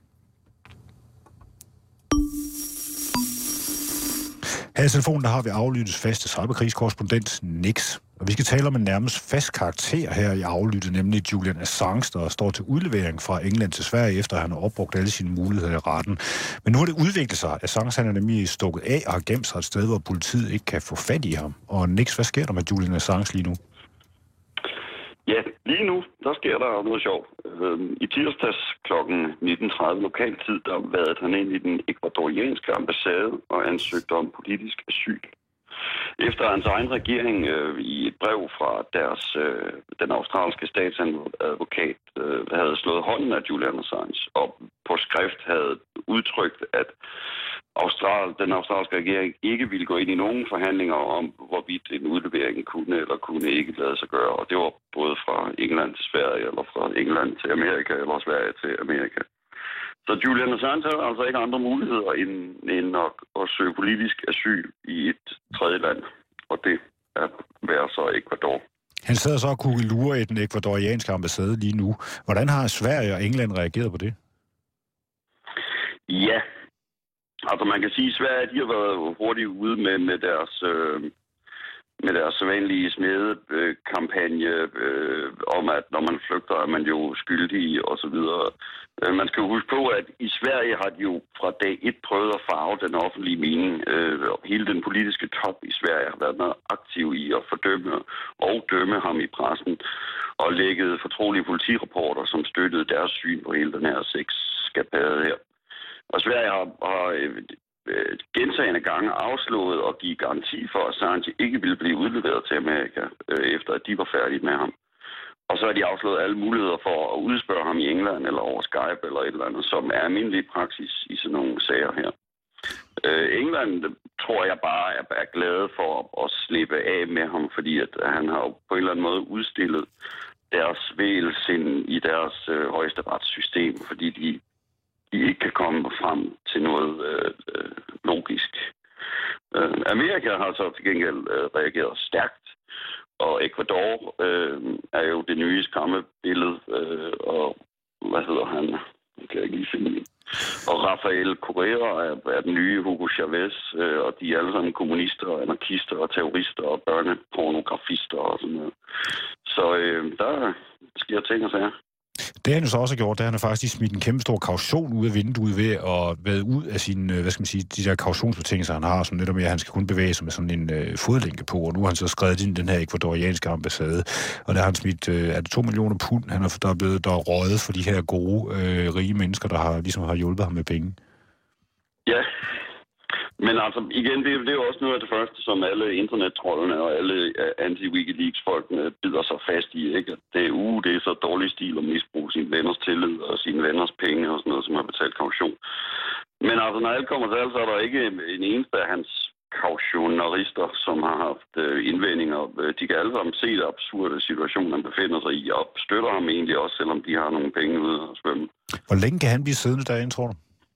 Her i telefonen, der har vi aflyttets faste cyberkrigskorrespondent Nix. Og vi skal tale om en nærmest fast karakter her i aflyttet, nemlig Julian Assange, der står til udlevering fra England til Sverige, efter han har opbrugt alle sine muligheder i retten. Men nu har det udviklet sig. Assange han er nemlig stukket af og har gemt sig et sted, hvor politiet ikke kan få fat i ham. Og Nix, hvad sker der med Julian Assange lige nu? Ja, lige nu, der sker der noget sjovt. I tirsdags klokken nitten tredive lokal tid, der vadede han ind i den ecuadorianske ambassade og ansøgte om politisk asyl. Efter hans egen regering øh, i et brev fra deres, øh, den australske statsadvokat øh, havde slået hånden af Julian Assange og på skrift havde udtrykt, at Austral, den australske regering ikke ville gå ind i nogen forhandlinger om, hvorvidt en udlevering kunne eller kunne ikke lade sig gøre. Og det var både fra England til Sverige, eller fra England til Amerika, eller Sverige til Amerika. Så Julian Assange har altså ikke andre muligheder end, end at, at søge politisk asyl i et tredje land. Og det er være så Ecuador. Han sidder så og kuglelurer i den ekvadorianske ambassade lige nu. Hvordan har Sverige og England reageret på det? Ja, altså man kan sige, at Sverige de har været hurtigt ude med, med deres... Øh, med deres sædvanlige smedekampagne øh, om, at når man flygter, er man jo skyldig og så videre. Øh, man skal jo huske på, at i Sverige har de jo fra dag et prøvet at farve den offentlige mening. Øh, hele den politiske top i Sverige har været meget aktiv i at fordømme og dømme ham i pressen og lægget fortrolige politirapporter, som støttede deres syn på hele den her sexskabade her. Og Sverige har... har gentagende gange afslået og give garanti for, at Assange ikke ville blive udleveret til Amerika, øh, efter at de var færdige med ham. Og så har de afslået alle muligheder for at udspørge ham i England eller over Skype eller et eller andet, som er almindelig praksis i sådan nogle sager her. Øh, England tror jeg bare er, er glade for at, at slippe af med ham, fordi at han har på en eller anden måde udstillet deres vægelsind i deres øh, højeste retssystem, fordi de de ikke kan komme frem til noget øh, logisk. Øh, Amerika har så til gengæld øh, reageret stærkt, og Ecuador øh, er jo det nye skræmmebillede, øh, og hvad hedder han? Jeg kan ikke lige finde det. Og Rafael Correa er, er den nye Hugo Chavez, øh, og de er alle sammen kommunister, anarkister og terrorister og børnepornografister og sådan noget. Så øh, der sker ting og sager. Det han så også har gjort, det er, han har faktisk smidt en kæmpe stor kaution ud af vinduet ved at være ud af sine, hvad skal man sige, de der kautionsbetingelser, han har, som netop med, at han skal kun bevæge sig med sådan en øh, fodlænke på, og nu har han så skrevet ind i den her ekvadorianske ambassade, og der har han smidt, øh, er det to millioner pund, han er, der er blevet der er røget for de her gode, øh, rige mennesker, der har, ligesom har hjulpet ham med penge. Ja, Men altså, igen, det, det er jo også noget af det første, som alle internettrollene og alle anti-Wikileaks-folkene bider sig fast i, ikke? Det er, uh, det er så dårlig stil at misbruge sine venners tillid og sine venners penge og sådan noget, som har betalt kaution. Men altså, når alt kommer til alt, så er der ikke en eneste af hans kautionarister, som har haft øh, indvendinger. De kan alle sammen se det absurde situation, han befinder sig i, og støtter ham egentlig også, selvom de har nogle penge ude at svømme. Hvor længe kan han blive siddende derinde, tror du?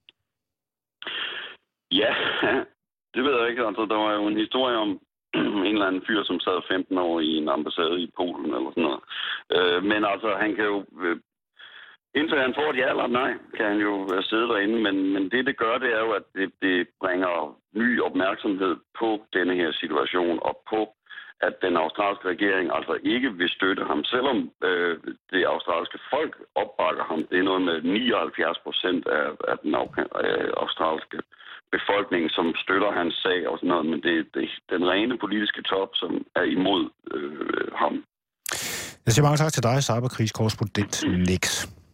Ja, det ved jeg ikke. Altså, der var jo en historie om en eller anden fyr, som sad femten år i en ambassade i Polen eller sådan noget. Øh, men altså, han kan jo... Øh, indtil han får et ja eller nej, kan han jo sidde derinde. Men, men det, det gør, det er jo, at det, det bringer ny opmærksomhed på denne her situation og på, at den australske regering altså ikke vil støtte ham, selvom øh, det australske folk opbakker ham. Det er noget med nioghalvfjerds procent af, af den øh, australske befolkning, som støtter hans sag og sådan noget, men det er det, den rene politiske top, som er imod øh, ham. Jeg siger mange tak til dig, cyberkrigskorrespondent Nix.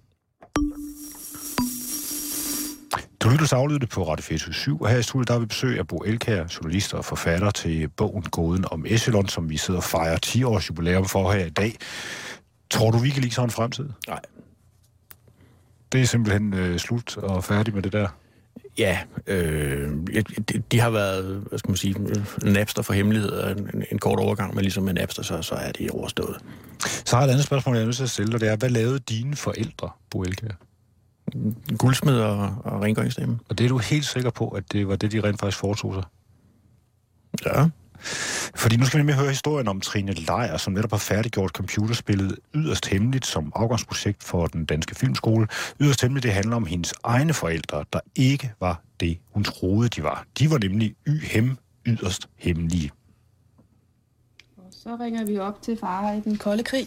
Du lytter til Aflyttet på Radio fireogtyve syv, og her i studiet der har vi besøg af Bo Elkjær, journalist og forfatter til bogen Gåden om Echelon, som vi sidder og fejrer ti års jubilæum for her i dag. Tror du, Wikileaks har en fremtid? Nej. Det er simpelthen øh, slut og færdig med det der? Ja, øh, de, de har været, hvad skal man sige, Napster for hemmeligheder, en, en kort overgang, men ligesom med Napster, så, så er de overstået. Så har jeg et andet spørgsmål, jeg er nødt til at stille dig, det er, hvad lavede dine forældre, Bo Elkjær? Guldsmed og, og rengøringsdame. Og det er du helt sikker på, at det var det, de rent faktisk foretog sig? Ja. Fordi nu skal vi nemlig høre historien om Trine Lejr, som netop har færdiggjort computerspillet Yderst Hemmeligt som afgangsprojekt for den danske filmskole. Yderst Hemmeligt, det handler om hendes egne forældre, der ikke var det, hun troede, de var. De var nemlig y-hem yderst hemmelige. Og så ringer vi op til far i den kolde krig.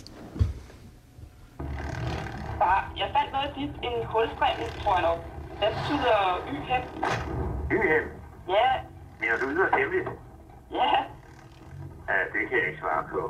Far, jeg fandt noget dit, en kulstræmning, tror jeg nok. Hvad betyder y-hem? Y-hem? Ja. Mener du yderst hemmeligt? Ja. Ja, det kan jeg ikke svare på.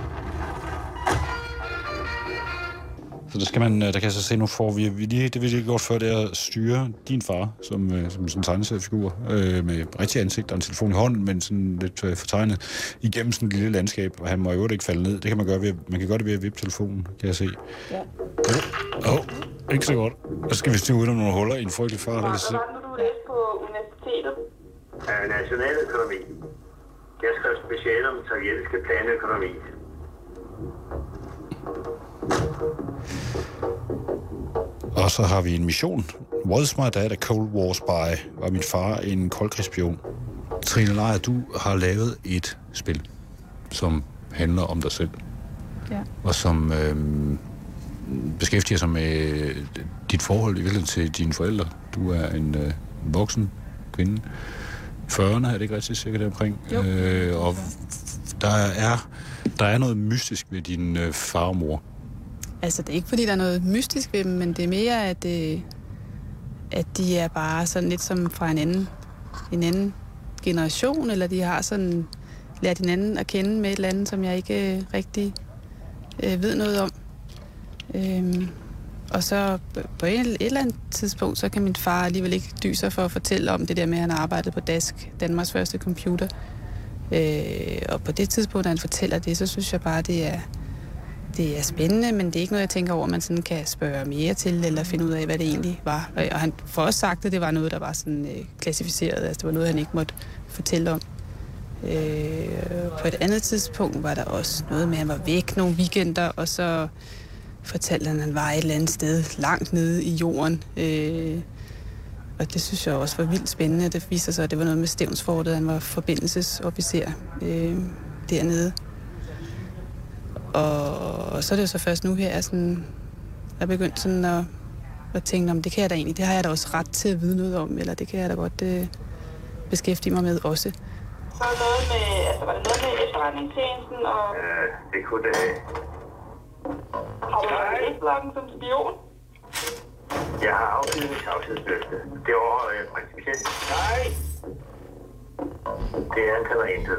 Så der skal man, der kan jeg så se, nu får vi, vi lige, det vi lige gjort før, det er at styre din far, som, som sådan en tegneseriefigur, øh, med rigtig ansigt og en telefon i hånden, men sådan lidt øh, fortegnet, igennem sådan et lille landskab, og han må jo ikke falde ned. Det kan man gøre ved, man kan gøre det ved at vippe telefonen, kan jeg se. Ja. Åh, oh, oh, ikke så godt. Så skal vi styre ud om nogle huller i en frygtelig fart. Hvor var du læste på universitetet? Uh, nationaløkonomi. Jeg skrev specielt om sovjetiske planøkonomi. Og så har vi en mission. Was my dad a Cold War spy? Var min far en koldkrigsspion? Trine Lejr, du har lavet et spil, som handler om dig selv. Ja. Og som øh, beskæftiger sig med dit forhold i virkeligheden til dine forældre. Du er en øh, voksen kvinde. fyrrerne er det ikke rigtig sikkert omkring. Øh, og der er, der er noget mystisk ved din øh, far og mor. Altså, det er ikke, fordi der er noget mystisk ved dem, men det er mere, at, øh, at de er bare sådan lidt som fra en anden, en anden generation, eller de har sådan lært hinanden at kende med et eller andet, som jeg ikke øh, rigtig øh, ved noget om. Øhm, og så på et, et eller andet tidspunkt, så kan min far alligevel ikke dyse for at fortælle om det der med, at han har arbejdet på Dask, Danmarks første computer. Øh, og på det tidspunkt, når han fortæller det, så synes jeg bare, det er, det er spændende, men det er ikke noget, jeg tænker over, man sådan kan spørge mere til, eller finde ud af, hvad det egentlig var. Og han får også sagt, at det var noget, der var sådan øh, klassificeret, altså det var noget, han ikke måtte fortælle om. Øh, på et andet tidspunkt var der også noget med, at han var væk nogle weekender, og så fortalte han, at han var et eller andet sted langt nede i jorden. Øh, og det synes jeg også var vildt spændende. Det viser sig, at det var noget med Stevnsfortet. Han var forbindelsesofficer øh, dernede. Og, og så er det jo så først nu her, sådan, jeg begyndte sådan at, at tænke, om det kan jeg da egentlig, det har jeg da også ret til at vide noget om, eller det kan jeg da godt øh, beskæftige mig med også. Så var det noget med, altså var det noget med efterretningstjenesten og... Øh, det kunne det have. Har du været i bloggen som spion? Jeg har afgivet mit tavshedsløfte. Det var øh, principielt. Nej! Det er han kalder intet.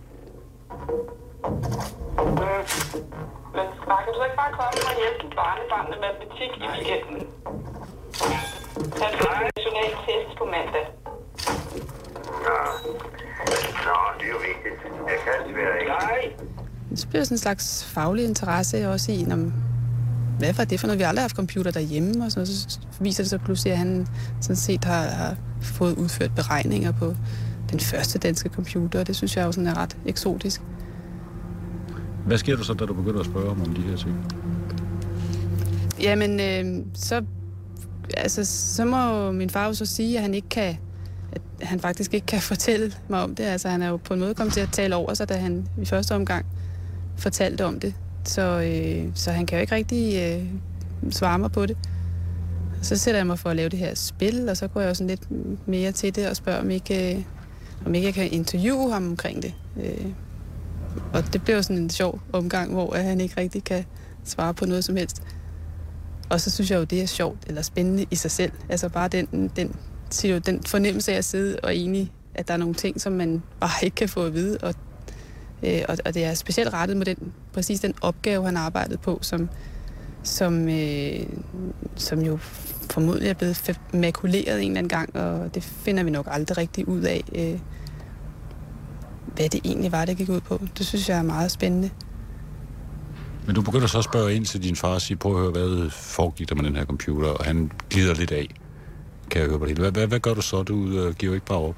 Øh, men Skar, kan du så ikke bare komme og hjælpe dit barnebarn med matematik i weekenden? Han fik en national test på mandag. Nej, Nå, det er jo vigtigt. Jeg kan desværre ikke. Nej! Det bliver sådan en slags faglig interesse også i, når, hvad var det for noget? Vi har aldrig haft computer derhjemme, og så, så viser det sig pludselig, at han sådan set har, har fået udført beregninger på den første danske computer, og det synes jeg jo sådan er ret eksotisk. Hvad sker der så, da du begynder at spørge om de her ting? Jamen, øh, så, altså, så må min far jo så sige, at han ikke kan, at han faktisk ikke kan fortælle mig om det. Altså, han er jo på en måde kommet til at tale over sig, da han i første omgang fortalte om det. Så, øh, så han kan jo ikke rigtig øh, svare mig på det. Så sætter jeg mig for at lave det her spil, og så går jeg jo sådan lidt mere til det og spørger, om ikke, øh, om ikke jeg kan interviewe ham omkring det. Øh, og det bliver jo sådan en sjov omgang, hvor han ikke rigtig kan svare på noget som helst. Og så synes jeg jo, det er sjovt eller spændende i sig selv. Altså bare den, den, den fornemmelse af at sidde og enig, at der er nogle ting, som man bare ikke kan få at vide. Og, øh, og det er specielt rettet mod den, præcis den opgave, han arbejdede på, som, som, øh, som jo formodentlig er blevet makuleret en eller anden gang, og det finder vi nok aldrig rigtig ud af, øh, hvad det egentlig var, det gik ud på. Det synes jeg er meget spændende. Men du begynder så at spørge ind til din far og sige, prøv at høre, hvad foregik der med den her computer, og han glider lidt af. Kan jeg høre på det hele. Hvad, hvad, hvad gør du så? Du uh, giver jo ikke bare op.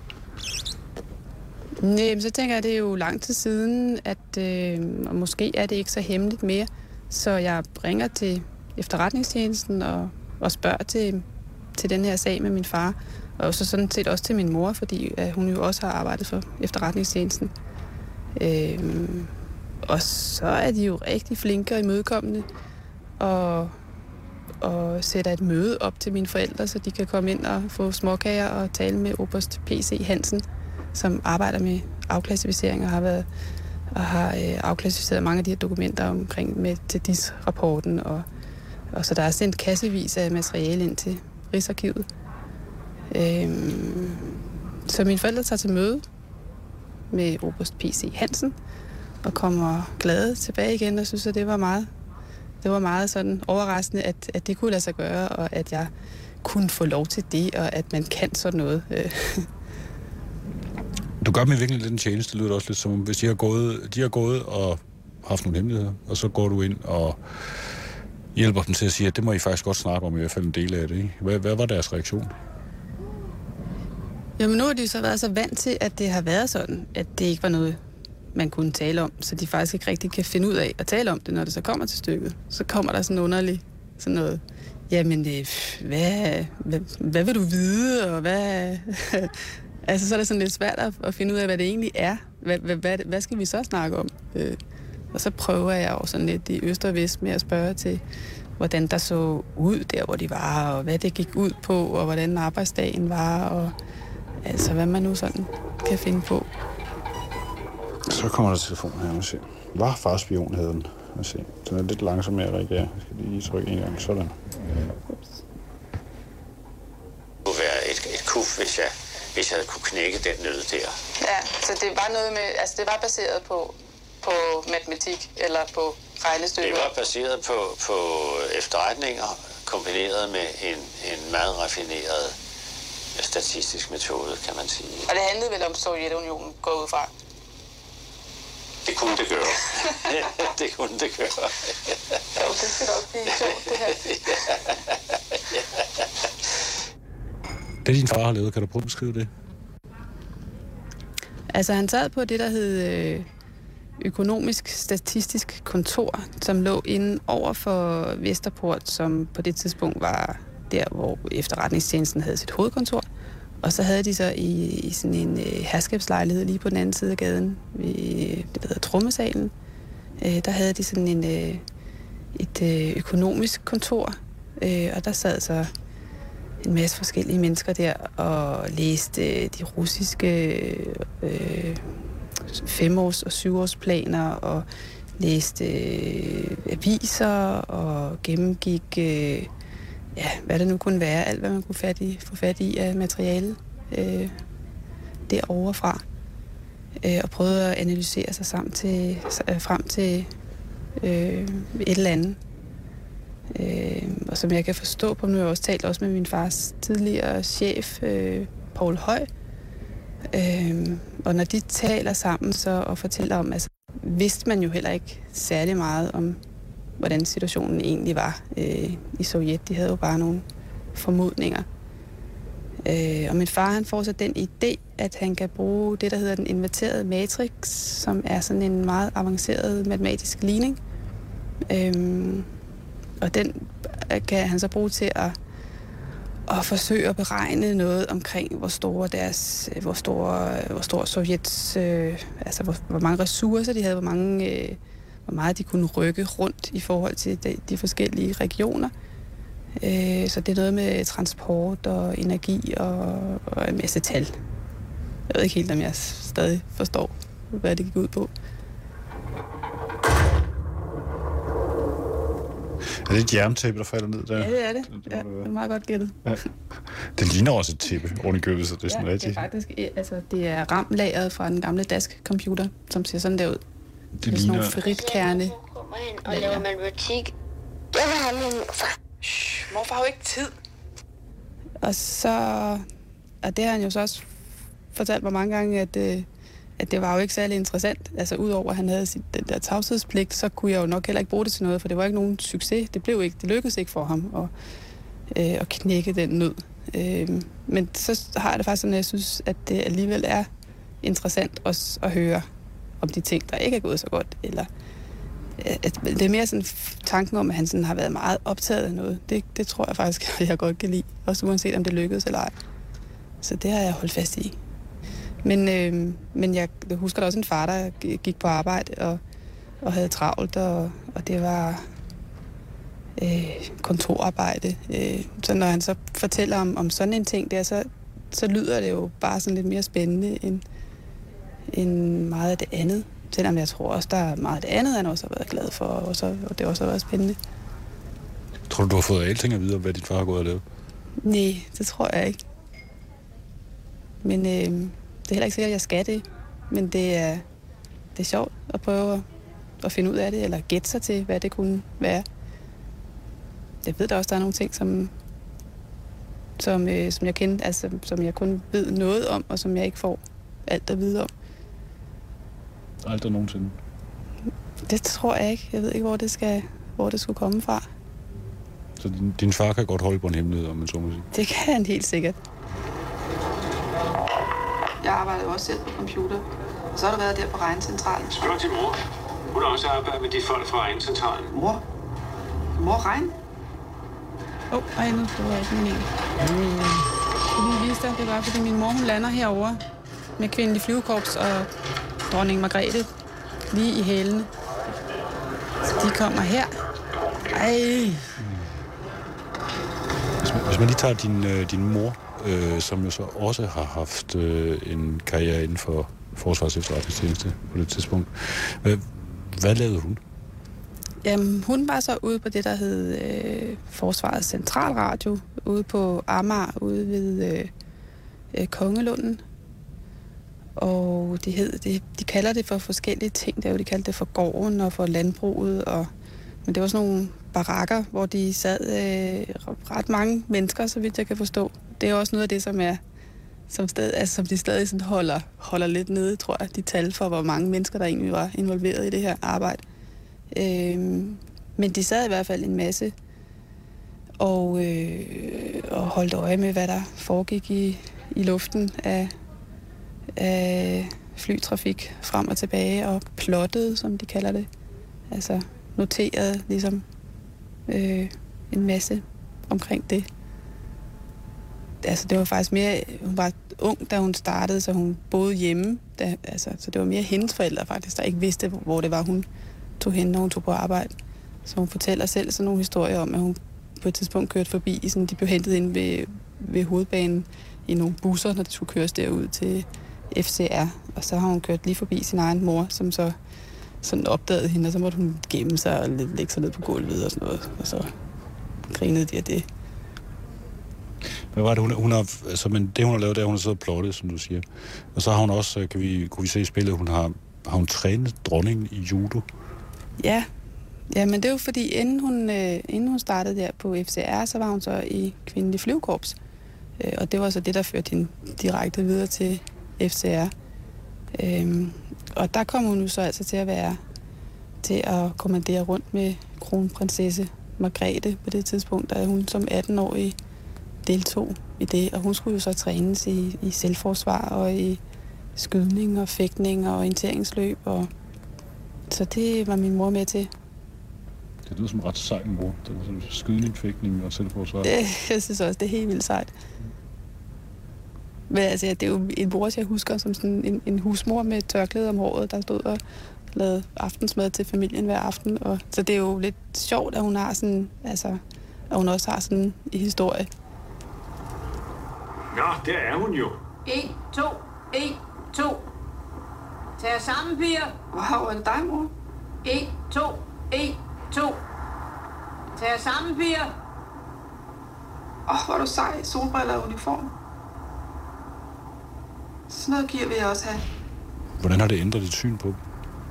Nej, så tænker jeg, at det er jo lang tid siden, at øh, og måske er det ikke så hemmeligt mere. Så jeg ringer til efterretningstjenesten og, og spørger til, til den her sag med min far. Og så sådan set også til min mor, fordi øh, hun jo også har arbejdet for efterretningstjenesten. Øh, og så er de jo rigtig flinke og imødekommende og, og sætter et møde op til mine forældre, så de kan komme ind og få småkager og tale med oberst P C Hansen, som arbejder med afklassificering og har været og har øh, afklassificeret mange af de her dokumenter omkring med til D I S-rapporten. Og, og så der er sendt kassevis af materiale ind til Rigsarkivet. Øhm, så mine forældre tager til møde med oberst P C Hansen og kommer glade tilbage igen og synes, at det var meget, det var meget sådan overraskende, at, at det kunne lade sig gøre, og at jeg kunne få lov til det, og at man kan sådan noget. Du gør dem i virkelig lidt en tjeneste, det lyder også lidt som, hvis de har gået, de har gået og haft nogle hemmeligheder, og så går du ind og hjælper dem til at sige, at det må I faktisk godt snakke om, i hvert fald en del af det, ikke? Hvad, hvad var deres reaktion? Jamen nu har de så været så vant til, at det har været sådan, at det ikke var noget, man kunne tale om, så de faktisk ikke rigtig kan finde ud af at tale om det, når det så kommer til stykket. Så kommer der sådan underligt sådan noget, jamen det, hvad, hvad, hvad vil du vide, og hvad... altså så er det sådan lidt svært at, at finde ud af, hvad det egentlig er. Hvad, hvad, hvad, hvad skal vi så snakke om? Øh, og så prøver jeg jo sådan lidt i øst og vest med at spørge til, hvordan der så ud der, hvor de var, og hvad det gik ud på, og hvordan arbejdsdagen var, og altså hvad man nu sådan kan finde på. Så kommer der telefon her, man ser. Var far spion, hed den. Man ser. Den er lidt langsom med at reagere. Jeg skal lige trykke en gang. Sådan. Det kunne være et, et kuf, hvis jeg, hvis jeg havde kunne knække den nød der. Ja, så det var noget med, altså det var baseret på, på matematik eller på regnestykker? Det var baseret på, på efterretninger, kombineret med en, en meget raffineret statistisk metode, kan man sige. Og det handlede vel om Sovjetunionen, går ud fra? Det kunne det gøre. det kunne det gøre. Jo, det skal nok blive sjovt, det her. Det din far har lavet, kan du prøve at beskrive det? Altså, han sad på det, der hed Økonomisk Statistisk Kontor, som lå inde over for Vesterport, som på det tidspunkt var der, hvor efterretningstjenesten havde sit hovedkontor. Og så havde de så i, i sådan en øh, herskabslejlighed lige på den anden side af gaden, ved det, der hedder Trommesalen, øh, der havde de sådan en, øh, et øh, økonomisk kontor, øh, og der sad så en masse forskellige mennesker der og læste øh, de russiske øh, femårs- og syvårsplaner og læste øh, aviser og gennemgik... Øh, ja, hvad det nu kunne være, alt hvad man kunne fat i, få fat i af materiale øh, derovre fra. Øh, og prøvede at analysere sig sammen til, øh, frem til øh, et eller andet. Øh, og som jeg kan forstå på, nu har jeg også talt også med min fars tidligere chef, øh, Poul Høj, Øhm, og når de taler sammen så, og fortæller om, altså vidste man jo heller ikke særlig meget om, hvordan situationen egentlig var øh, i Sovjet. De havde jo bare nogle formodninger. Øh, og min far, han får så den idé, at han kan bruge det, der hedder den inverterede matrix, som er sådan en meget avanceret matematisk ligning. Øhm, og den kan han så bruge til at, at forsøge at beregne noget omkring, hvor store deres, hvor store, hvor stor Sovjets, øh, altså hvor, hvor mange ressourcer de havde, hvor mange, øh, hvor meget de kunne rykke rundt i forhold til de, de forskellige regioner. Øh, så det er noget med transport og energi og, og en masse tal. Jeg ved ikke helt, om jeg stadig forstår, hvad det gik ud på. Er det et jerntæppe, der falder ned der? Ja, det er det. Ja, det er meget godt gættet. Ja. Det ligner også et tæppe oven i købet, så det er sådan ja, rigtigt. Det er faktisk altså, det er RAM-lageret fra den gamle dask-computer, som ser sådan der ud. Det, det er sådan nogle ferritkerne. Jeg kommer hen og laver matematik. Jeg vil have min morfar. Shh, morfar har jo ikke tid. Og så... Og det har han jo så også fortalt mig mange gange, at, at det var jo ikke særlig interessant. Altså udover at han havde sit, den der tavshedspligt, så kunne jeg jo nok heller ikke bruge det til noget, for det var ikke nogen succes. Det blev ikke, det lykkedes ikke for ham at, øh, at knække den nød. Øh, men så har jeg det faktisk sådan, at jeg synes, at det alligevel er interessant også at høre om de ting, der ikke er gået så godt. Eller, at det er mere sådan tanken om, at han sådan har været meget optaget af noget. Det, det tror jeg faktisk, at jeg godt kan lide. Også uanset om det lykkedes eller ej. Så det har jeg holdt fast i. Men, øh, men jeg husker da også en far, der gik på arbejde og, og havde travlt, og, og det var øh, kontorarbejde. Øh, så når han så fortæller om, om sådan en ting der, så, så lyder det jo bare sådan lidt mere spændende end, end meget af det andet. Selvom jeg tror også, der er meget af det andet, han også har været glad for, og, så, og det også har været spændende. Tror du, du har fået alting at vide om, hvad dit far har gået og lavet? Nej, det tror jeg ikke. Men øh, det er heller ikke sikkert, at jeg skal det. Men det er, det er sjovt at prøve at, at finde ud af det, eller gætte sig til, hvad det kunne være. Jeg ved da også, der er nogle ting, som, som, øh, som jeg kender, altså som jeg kun ved noget om, og som jeg ikke får alt at vide om. Aldrig nogensinde? Det tror jeg ikke. Jeg ved ikke, hvor det, skal, hvor det skulle komme fra. Så din, din far kan godt holde på en hemmelighed, om man så må sige? Det kan han helt sikkert. Jeg arbejder jo også selv på computer, og så har du været der på Regncentralen. Spørg til mor. Hun har også arbejdet med de folk fra Regncentralen. Mor? Mor Regn? Åh, oh, ej, nu får jeg ikke min en. Jeg vil lige vise dig, det var, fordi min mor hun lander herovre med kvindelig flyvekorps og dronning Margrethe lige i hælene. Så de kommer her. Ej. Hvis man, hvis man lige tager din, øh, din mor, øh, som jo så også har haft øh, en karriere inden for Forsvarets Efterretningstjeneste på det tidspunkt. Hvad, hvad lavede hun? Jamen, hun var så ude på det, der hed øh, Forsvarets Centralradio, ude på Amager, ude ved øh, øh, Kongelunden. Og de, hed, de, de kalder det for forskellige ting. Der, de kaldte det for gården og for landbruget. Og, men det var sådan nogle barakker, hvor de sad øh, ret mange mennesker, så vidt jeg kan forstå. Det er også noget af det, som er som, sted, altså, som de stadig sådan holder, holder lidt nede, tror jeg. De tal for, hvor mange mennesker, der egentlig var involveret i det her arbejde. Øhm, men de sad i hvert fald en masse og, øh, og holdt øje med, hvad der foregik i, i luften af, af flytrafik frem og tilbage, og plottede, som de kalder det. Altså noterede ligesom øh, en masse omkring det. Altså det var faktisk mere, hun var ung, da hun startede, så hun boede hjemme. Da, altså, så det var mere hendes forældre faktisk, der ikke vidste, hvor det var, hun tog hen, når hun tog på arbejde. Så hun fortæller selv sådan nogle historier om, at hun på et tidspunkt kørte forbi, sådan, de blev hentet ind ved, ved hovedbanen i nogle busser, når de skulle køres derud til F C R. Og så har hun kørt lige forbi sin egen mor, som så sådan opdagede hende, og så måtte hun gemme sig og lægge sig ned på gulvet og sådan noget. Og så grinede de af det. Hvad var det, hun, hun har, altså, men det hun har lavet, det er, hun har siddet og plottet, som du siger. Og så har hun også, kan vi, kunne vi se i spillet, hun har, har hun trænet dronningen i judo. Ja, ja, men det er jo fordi, inden hun, øh, inden hun startede der på F C R, så var hun så i kvindelig flyvekorps. Øh, og det var så det, der førte hende direkte videre til F C R. Øhm, og der kom hun jo så altså til at være til at kommandere rundt med kronprinsesse Margrethe på det tidspunkt, da hun som atten-årig deltog i det. Og hun skulle jo så trænes i, i selvforsvar og i skydning og fægtning og orienteringsløb. Og så det var min mor med til. Det lyder som ret sej mor. Det var sådan skydning, fægtning og selvforsvar. Det, jeg synes også, det er helt vildt sejt. Men altså, det er jo en bror, jeg husker, som sådan en, en husmor med tørklæde om håret, der stod og lavede aftensmad til familien hver aften. Og, så det er jo lidt sjovt, at hun har sådan, altså, at hun også har sådan en historie. Nå, der er hun jo. En, to, en, to. Tag jer sammen, piger. Wow, er det dig, mor? En, to, en, to. Tag jer sammen, piger. Åh, oh, hvor er du sej. Solbriller og uniform. Sådan noget gear vil jeg også have. Hvordan har det ændret dit syn på dem?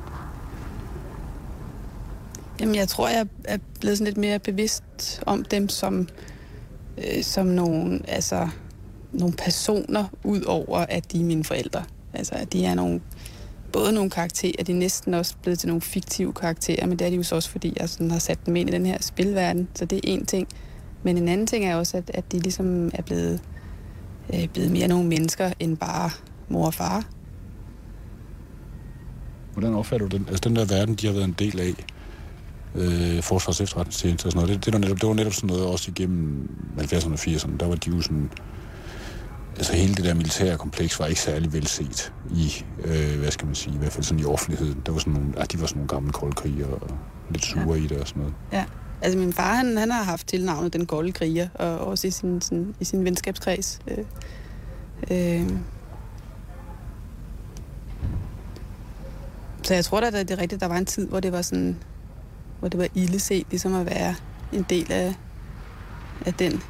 Jamen, jeg tror, jeg er blevet sådan lidt mere bevidst om dem som, øh, som nogle, altså, nogle personer, ud over at de er mine forældre. Altså, at de er nogle, både nogle karakterer, de er næsten også blevet til nogle fiktive karakterer, men det er de jo så også, fordi jeg sådan har sat dem ind i den her spilverden. Så det er én ting. Men en anden ting er også, at, at de ligesom er blevet, øh, blevet mere nogle mennesker end bare mor og far. Hvordan opfatter du den, altså den der verden, de har været en del af? Øh, Forsvars efterretningstjeneste og sådan noget. Det, det, var netop, det var netop sådan noget også igennem halvfjerdserne og firserne. Der var de jo sådan... Altså hele det der militære kompleks var ikke særlig velset i, øh, hvad skal man sige, i hvert fald sådan i offentligheden. Der var sådan nogle, ah, de var sådan nogle gamle koldkrigere og lidt sure ja. i det og sådan noget. Ja, altså min far, han, han har haft tilnavnet den golde kriger, og også i sin, sådan, i sin venskabskreds. Øh, øh. Så jeg tror da, at det er rigtigt, der var en tid, hvor det var sådan, hvor det var ildeset, ligesom at være en del af, af den,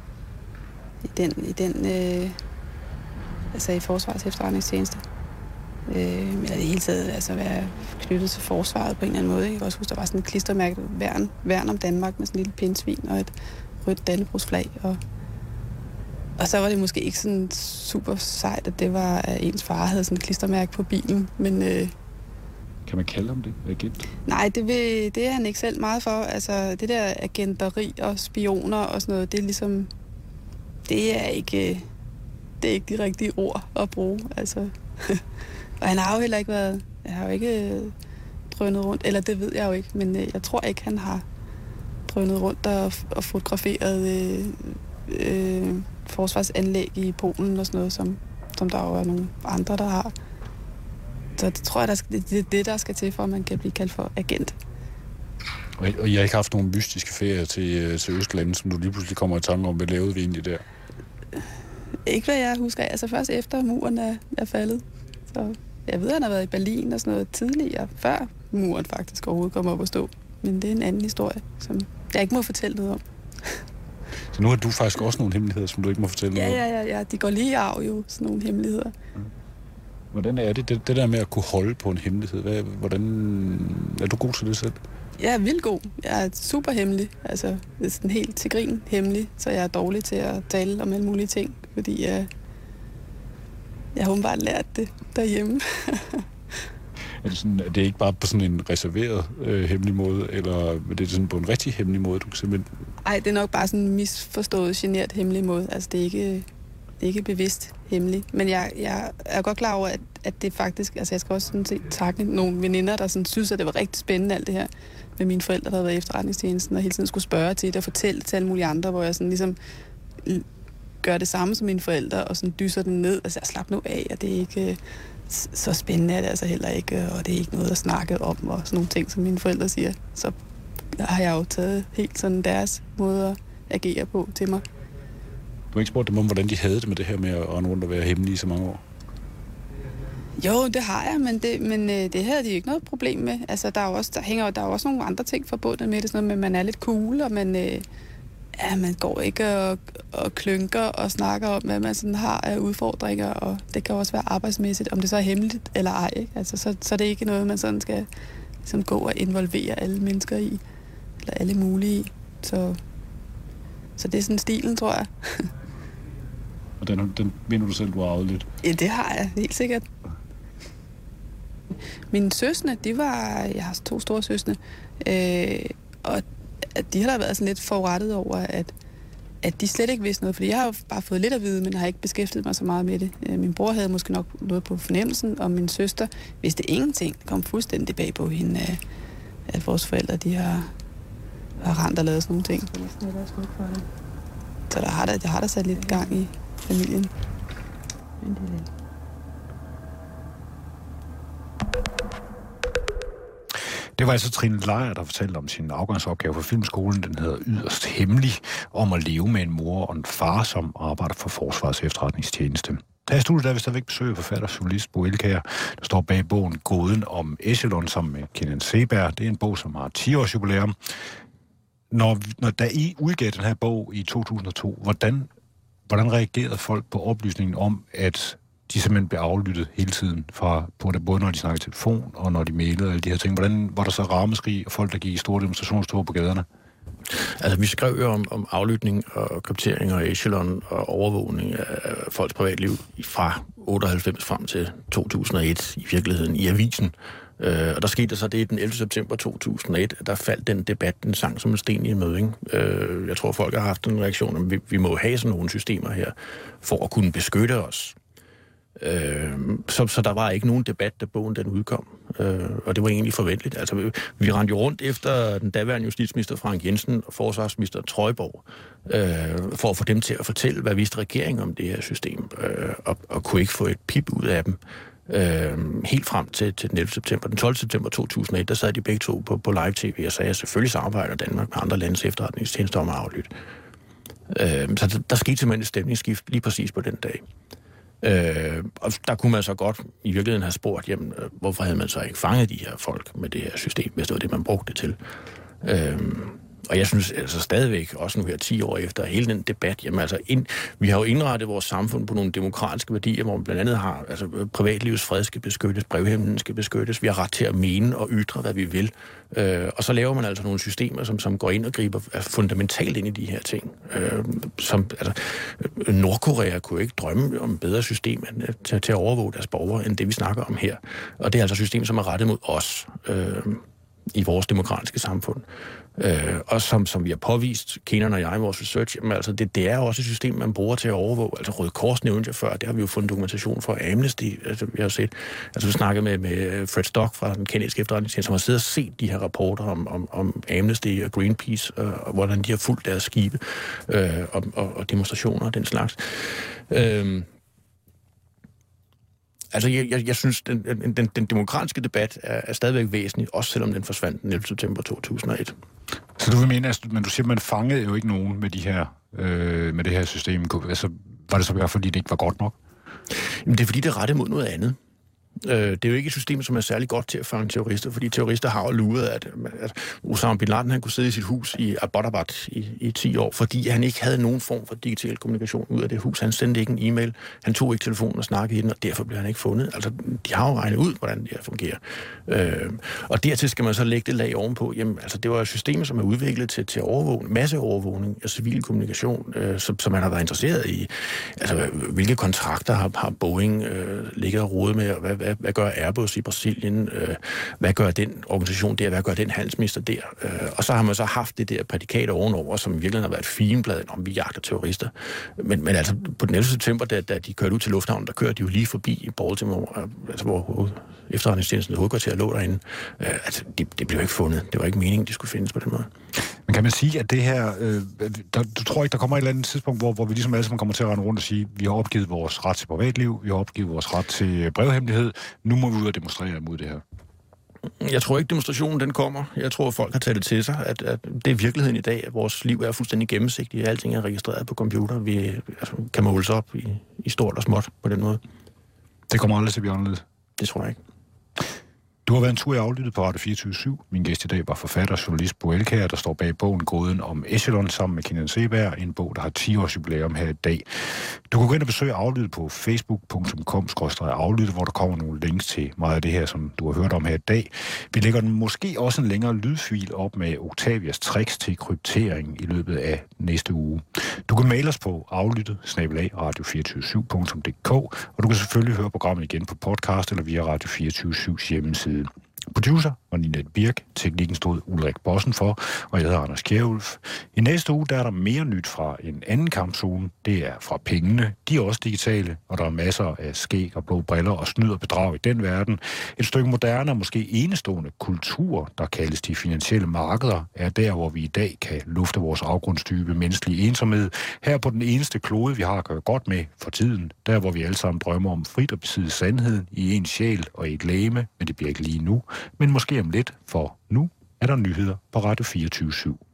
i den, i den, øh, altså i Forsvarets efterretningstjeneste. Øh, eller det hele taget, altså være knyttet til forsvaret på en eller anden måde. Jeg kan også huske, der var sådan et klistermærke, værn, værn om Danmark, med sådan en lille pindsvin og et rødt dannebrogsflag. Og, og så var det måske ikke sådan super sejt, at det var, at ens far havde sådan et klistermærke på bilen, men... Øh, Kan man kalde ham det, agent? Nej, det, vil, det er han ikke selv meget for. Altså, det der agenteri og spioner og sådan noget, det er ligesom... Det er ikke, det er ikke de rigtige ord at bruge, altså. Og han har jo heller ikke været... Jeg har jo ikke drønet rundt, eller det ved jeg jo ikke, men jeg tror ikke, han har drønet rundt og, og fotograferet øh, øh, forsvarsanlæg i Polen og sådan noget, som, som der jo er nogle andre, der har. Så det tror jeg, der skal, det er det, der skal til, for at man kan blive kaldt for agent. Og I har ikke haft nogle mystiske ferier til, til Østlandet, som du lige pludselig kommer i tanke om, hvad lavede vi egentlig der? Ikke hvad jeg husker. Altså først efter muren er, er faldet. Så jeg ved, at han har været i Berlin og sådan noget tidligere, før muren faktisk overhovedet kommer op at stå. Men det er en anden historie, som jeg ikke må fortælle noget om. Så nu har du faktisk også nogle hemmeligheder, som du ikke må fortælle ja, noget om? Ja, ja, ja. De går lige af jo, sådan nogle hemmeligheder. Hvordan er det, det, det der med at kunne holde på en hemmelighed? Hvad, hvordan er du god til det selv? Jeg er vildt god. Jeg er super hemmelig. Altså, det er sådan helt til grin hemmelig, så jeg er dårlig til at tale om alle mulige ting, fordi jeg, jeg har åbenbart lært det derhjemme. Er det, sådan, er det ikke bare på sådan en reserveret øh, hemmelig måde, eller er det sådan på en rigtig hemmelig måde, du kan simpelthen... Ej, det er nok bare sådan en misforstået, genert hemmelig måde. Altså, det er ikke, det er ikke bevidst hemmelig. Men jeg, jeg er godt klar over, at, at det faktisk... Altså, jeg skal også sådan set takke nogle veninder, der sådan synes, at det var rigtig spændende, alt det her med mine forældre, der havde været i efterretningstjenesten, og hele tiden skulle spørge til det og fortælle til alle mulige andre, hvor jeg sådan ligesom gør det samme som mine forældre, og sådan dyser den ned. Altså, jeg slap nu af, og det er ikke... Så spændende er det altså heller ikke, og det er ikke noget at snakke om, og sådan nogle ting, som mine forældre siger. Så har jeg jo taget helt sådan deres måde at agere på til mig. Du har ikke spurgt dem om, hvordan de havde det med det her med at rende rundt og være hemmelige i så mange år? Jo, det har jeg, men det, men øh, det havde de jo ikke noget problem med. Altså, der, er jo også, der hænger der er jo også nogle andre ting forbundet med det, sådan noget med, at man er lidt cool, og man, øh, ja, man går ikke og, og klynker og snakker om, hvad man sådan har af udfordringer, og det kan også være arbejdsmæssigt, om det så er hemmeligt eller ej. Ikke? Altså, så, så er det ikke noget, man sådan skal ligesom gå og involvere alle mennesker i, eller alle mulige i. Så, så det er sådan stilen, tror jeg. Og den, den mener du selv, du har arvet lidt? Ja, det har jeg, helt sikkert. Mine søstre, de var... Jeg har to store søstre, øh, og de har da været sådan lidt forurettet over, at, at de slet ikke vidste noget, fordi jeg har jo bare fået lidt at vide, men har ikke beskæftiget mig så meget med det. Min bror havde måske nok noget på fornemmelsen, og min søster vidste ingenting. Det kom fuldstændig bag på hende, at vores forældre, de har, har rent og lavet sådan nogle ting. Så der har der, der har der sat lidt gang i familien. Det var altså Trine Lejr, der fortalte om sin afgangsopgave for Filmskolen. Den hedder Yderst Hemmelig, om at leve med en mor og en far, som arbejder for Forsvarets Efterretningstjeneste. Her i studiet er vi stadigvæk besøg forfatter og journalist Bo Elkjær, der står bag bogen Gåden om Echelon sammen med Kenan Seberg. Det er en bog, som har ti års jubilæum. Når, når da I udgav den her bog i to tusind og to, hvordan, hvordan reagerede folk på oplysningen om, at de simpelthen blev aflyttet hele tiden, fra, på det, både når de snakkede telefon og når de mailede og alle de her ting? Hvordan var der så ramaskrig og folk, der gik i store demonstrationstog på gaderne? Altså, vi skrev jo om, om aflytning og kryptering og echelon og overvågning af folks privatliv fra otteoghalvfems frem til to tusind og et i virkeligheden i avisen. Øh, og der skete så det den ellevte september to tusind og et, at der faldt den debat, den sang som en sten i en møding. Øh, jeg tror, folk har haft en reaktion om, vi, vi må have sådan nogle systemer her, for at kunne beskytte os. Øh, så, så der var ikke nogen debat, da bogen den udkom, øh, og det var egentlig forventeligt. Altså, vi, vi rendte jo rundt efter den daværende justitsminister Frank Jensen og forsvarsminister Trøjborg, øh, for at få dem til at fortælle, hvad vidste regeringen om det her system, øh, og, og kunne ikke få et pip ud af dem. Øh, helt frem til, til den ellevte september. Den tolvte september to tusind og et, der sad de begge to på, på live-tv og sagde, at selvfølgelig samarbejder Danmark med andre landes efterretningstjenester om at aflytte. Øh, så der, der skete simpelthen et stemningsskift lige præcis på den dag. Øh, og der kunne man så godt i virkeligheden have spurgt, jamen, hvorfor havde man så ikke fanget de her folk med det her system, hvis det var det, man brugte det til. Øh, og jeg synes altså stadigvæk, også nu her ti år efter hele den debat, jamen altså, ind, vi har jo indrettet vores samfund på nogle demokratiske værdier, hvor man blandt andet har, altså privatlivets fred skal beskyttes, brevhemmeligheden skal beskyttes, vi har ret til at mene og ytre, hvad vi vil. Øh, og så laver man altså nogle systemer, som, som går ind og griber fundamentalt ind i de her ting. Øh, som, altså, Nordkorea kunne ikke drømme om bedre system end, til, til at overvåge deres borgere, end det vi snakker om her. Og det er altså et system, som er rettet mod os øh, i vores demokratiske samfund. Øh, og som, som vi har påvist, Kenan og jeg i vores research, jamen, altså det, det er også et system, man bruger til at overvåge. Altså Røde Kors nævnte jeg før, det har vi jo fundet dokumentation for. Amnesty, altså vi har set, altså vi snakkede med, med Fred Stock fra den kenyanske efterretningstjeneste, som har siddet og set de her rapporter om, om, om Amnesty og Greenpeace, og, og hvordan de har fulgt deres skibe øh, og, og, og demonstrationer og den slags. Øh, Altså, jeg, jeg, jeg synes, den, den, den demokratiske debat er, er stadigvæk væsentlig, også selvom den forsvandt den ellevte september to tusind og et. Så du vil mene, at men du siger, at man fangede jo ikke nogen med, de her, øh, med det her system. Altså, var det så bare, fordi det ikke var godt nok? Jamen, det er, fordi det er rettet mod noget andet. Det er jo ikke et system, som er særlig godt til at fange terrorister, fordi terrorister har jo luret, at, at Osama Bin Laden han kunne sidde i sit hus i Abbottabad i, i ti år, fordi han ikke havde nogen form for digital kommunikation ud af det hus. Han sendte ikke en e-mail, han tog ikke telefonen og snakkede i den, og derfor blev han ikke fundet. Altså, de har jo regnet ud, hvordan det her fungerer. Øh, og dertil skal man så lægge det lag ovenpå. Jamen, altså, det var et system, som er udviklet til, til overvågning, masseovervågning af civil kommunikation, øh, som, som man har været interesseret i. Altså, hvilke kontrakter har, har Boeing øh, ligget og rodet med, og hvad Hvad, hvad gør Airbus i Brasilien? Øh, hvad gør den organisation der? Hvad gør den handelsminister der? Øh, og så har man så haft det der prædikat ovenover, som virkelig har været figenbladet om, vi jagter terrorister. Men, men altså, på den ellevte september, da, da de kørte ud til lufthavnen, der kørte de jo lige forbi i Baltimore, altså hvor efterretningstjenestens hovedkvarter lå derinde. Øh, altså, det, det blev ikke fundet. Det var ikke meningen, de skulle findes på den måde. Men kan man sige, at det her... Øh, der, du tror ikke, der kommer et eller andet tidspunkt, hvor, hvor vi ligesom alle sammen kommer til at rende rundt og sige, vi har opgivet vores ret til privatliv, vi har opgivet vores ret til brevhemmelighed, nu må vi ud og demonstrere mod det her? Jeg tror ikke, demonstrationen den kommer. Jeg tror, at folk har taget det til sig, at, at det er virkeligheden i dag, at vores liv er fuldstændig gennemsigtigt. Alting er registreret på computer. Vi altså, kan måles op i, i stort og småt på den måde. Det kommer aldrig til at blive anderledes? Det tror jeg ikke. Du har været en tur i aflyttet på Radio fireogtyve syv. Min gæst i dag var forfatter og journalist Bo Elkjær, der står bag bogen Gåden om Echelon sammen med Kilian Seeberg, en bog, der har ti års jubilæum her i dag. Du kan gå ind og besøge aflyttet på facebook punktum com skråstreg aflyttet, hvor der kommer nogle links til meget af det her, som du har hørt om her i dag. Vi lægger den måske også en længere lydfil op med Octavias tricks til kryptering i løbet af næste uge. Du kan maile os på aflyttet snabel-a radio to fire syv punktum d k, og du kan selvfølgelig høre programmet igen på podcast eller via Radio fireogtyve syvs hjemmeside. Producer var Nina Birk, teknikken stod Ulrik Bossen for, og jeg hedder Anders Kjærulf. I næste uge der er der mere nyt fra en anden kampzone. Det er fra pengene. De er også digitale, og der er masser af skæg og blå briller og snyd og bedrag i den verden. Et stykke moderne og måske enestående kultur, der kaldes de finansielle markeder, er der, hvor vi i dag kan lufte vores afgrundsdybe menneskelige ensomhed. Her på den eneste klode, vi har at gøre godt med for tiden. Der, hvor vi alle sammen drømmer om frit at besidde sandheden i en sjæl og i et legeme, men det bliver ikke lige nu. Men måske om lidt, for nu er der nyheder på Radio fireogtyve syv.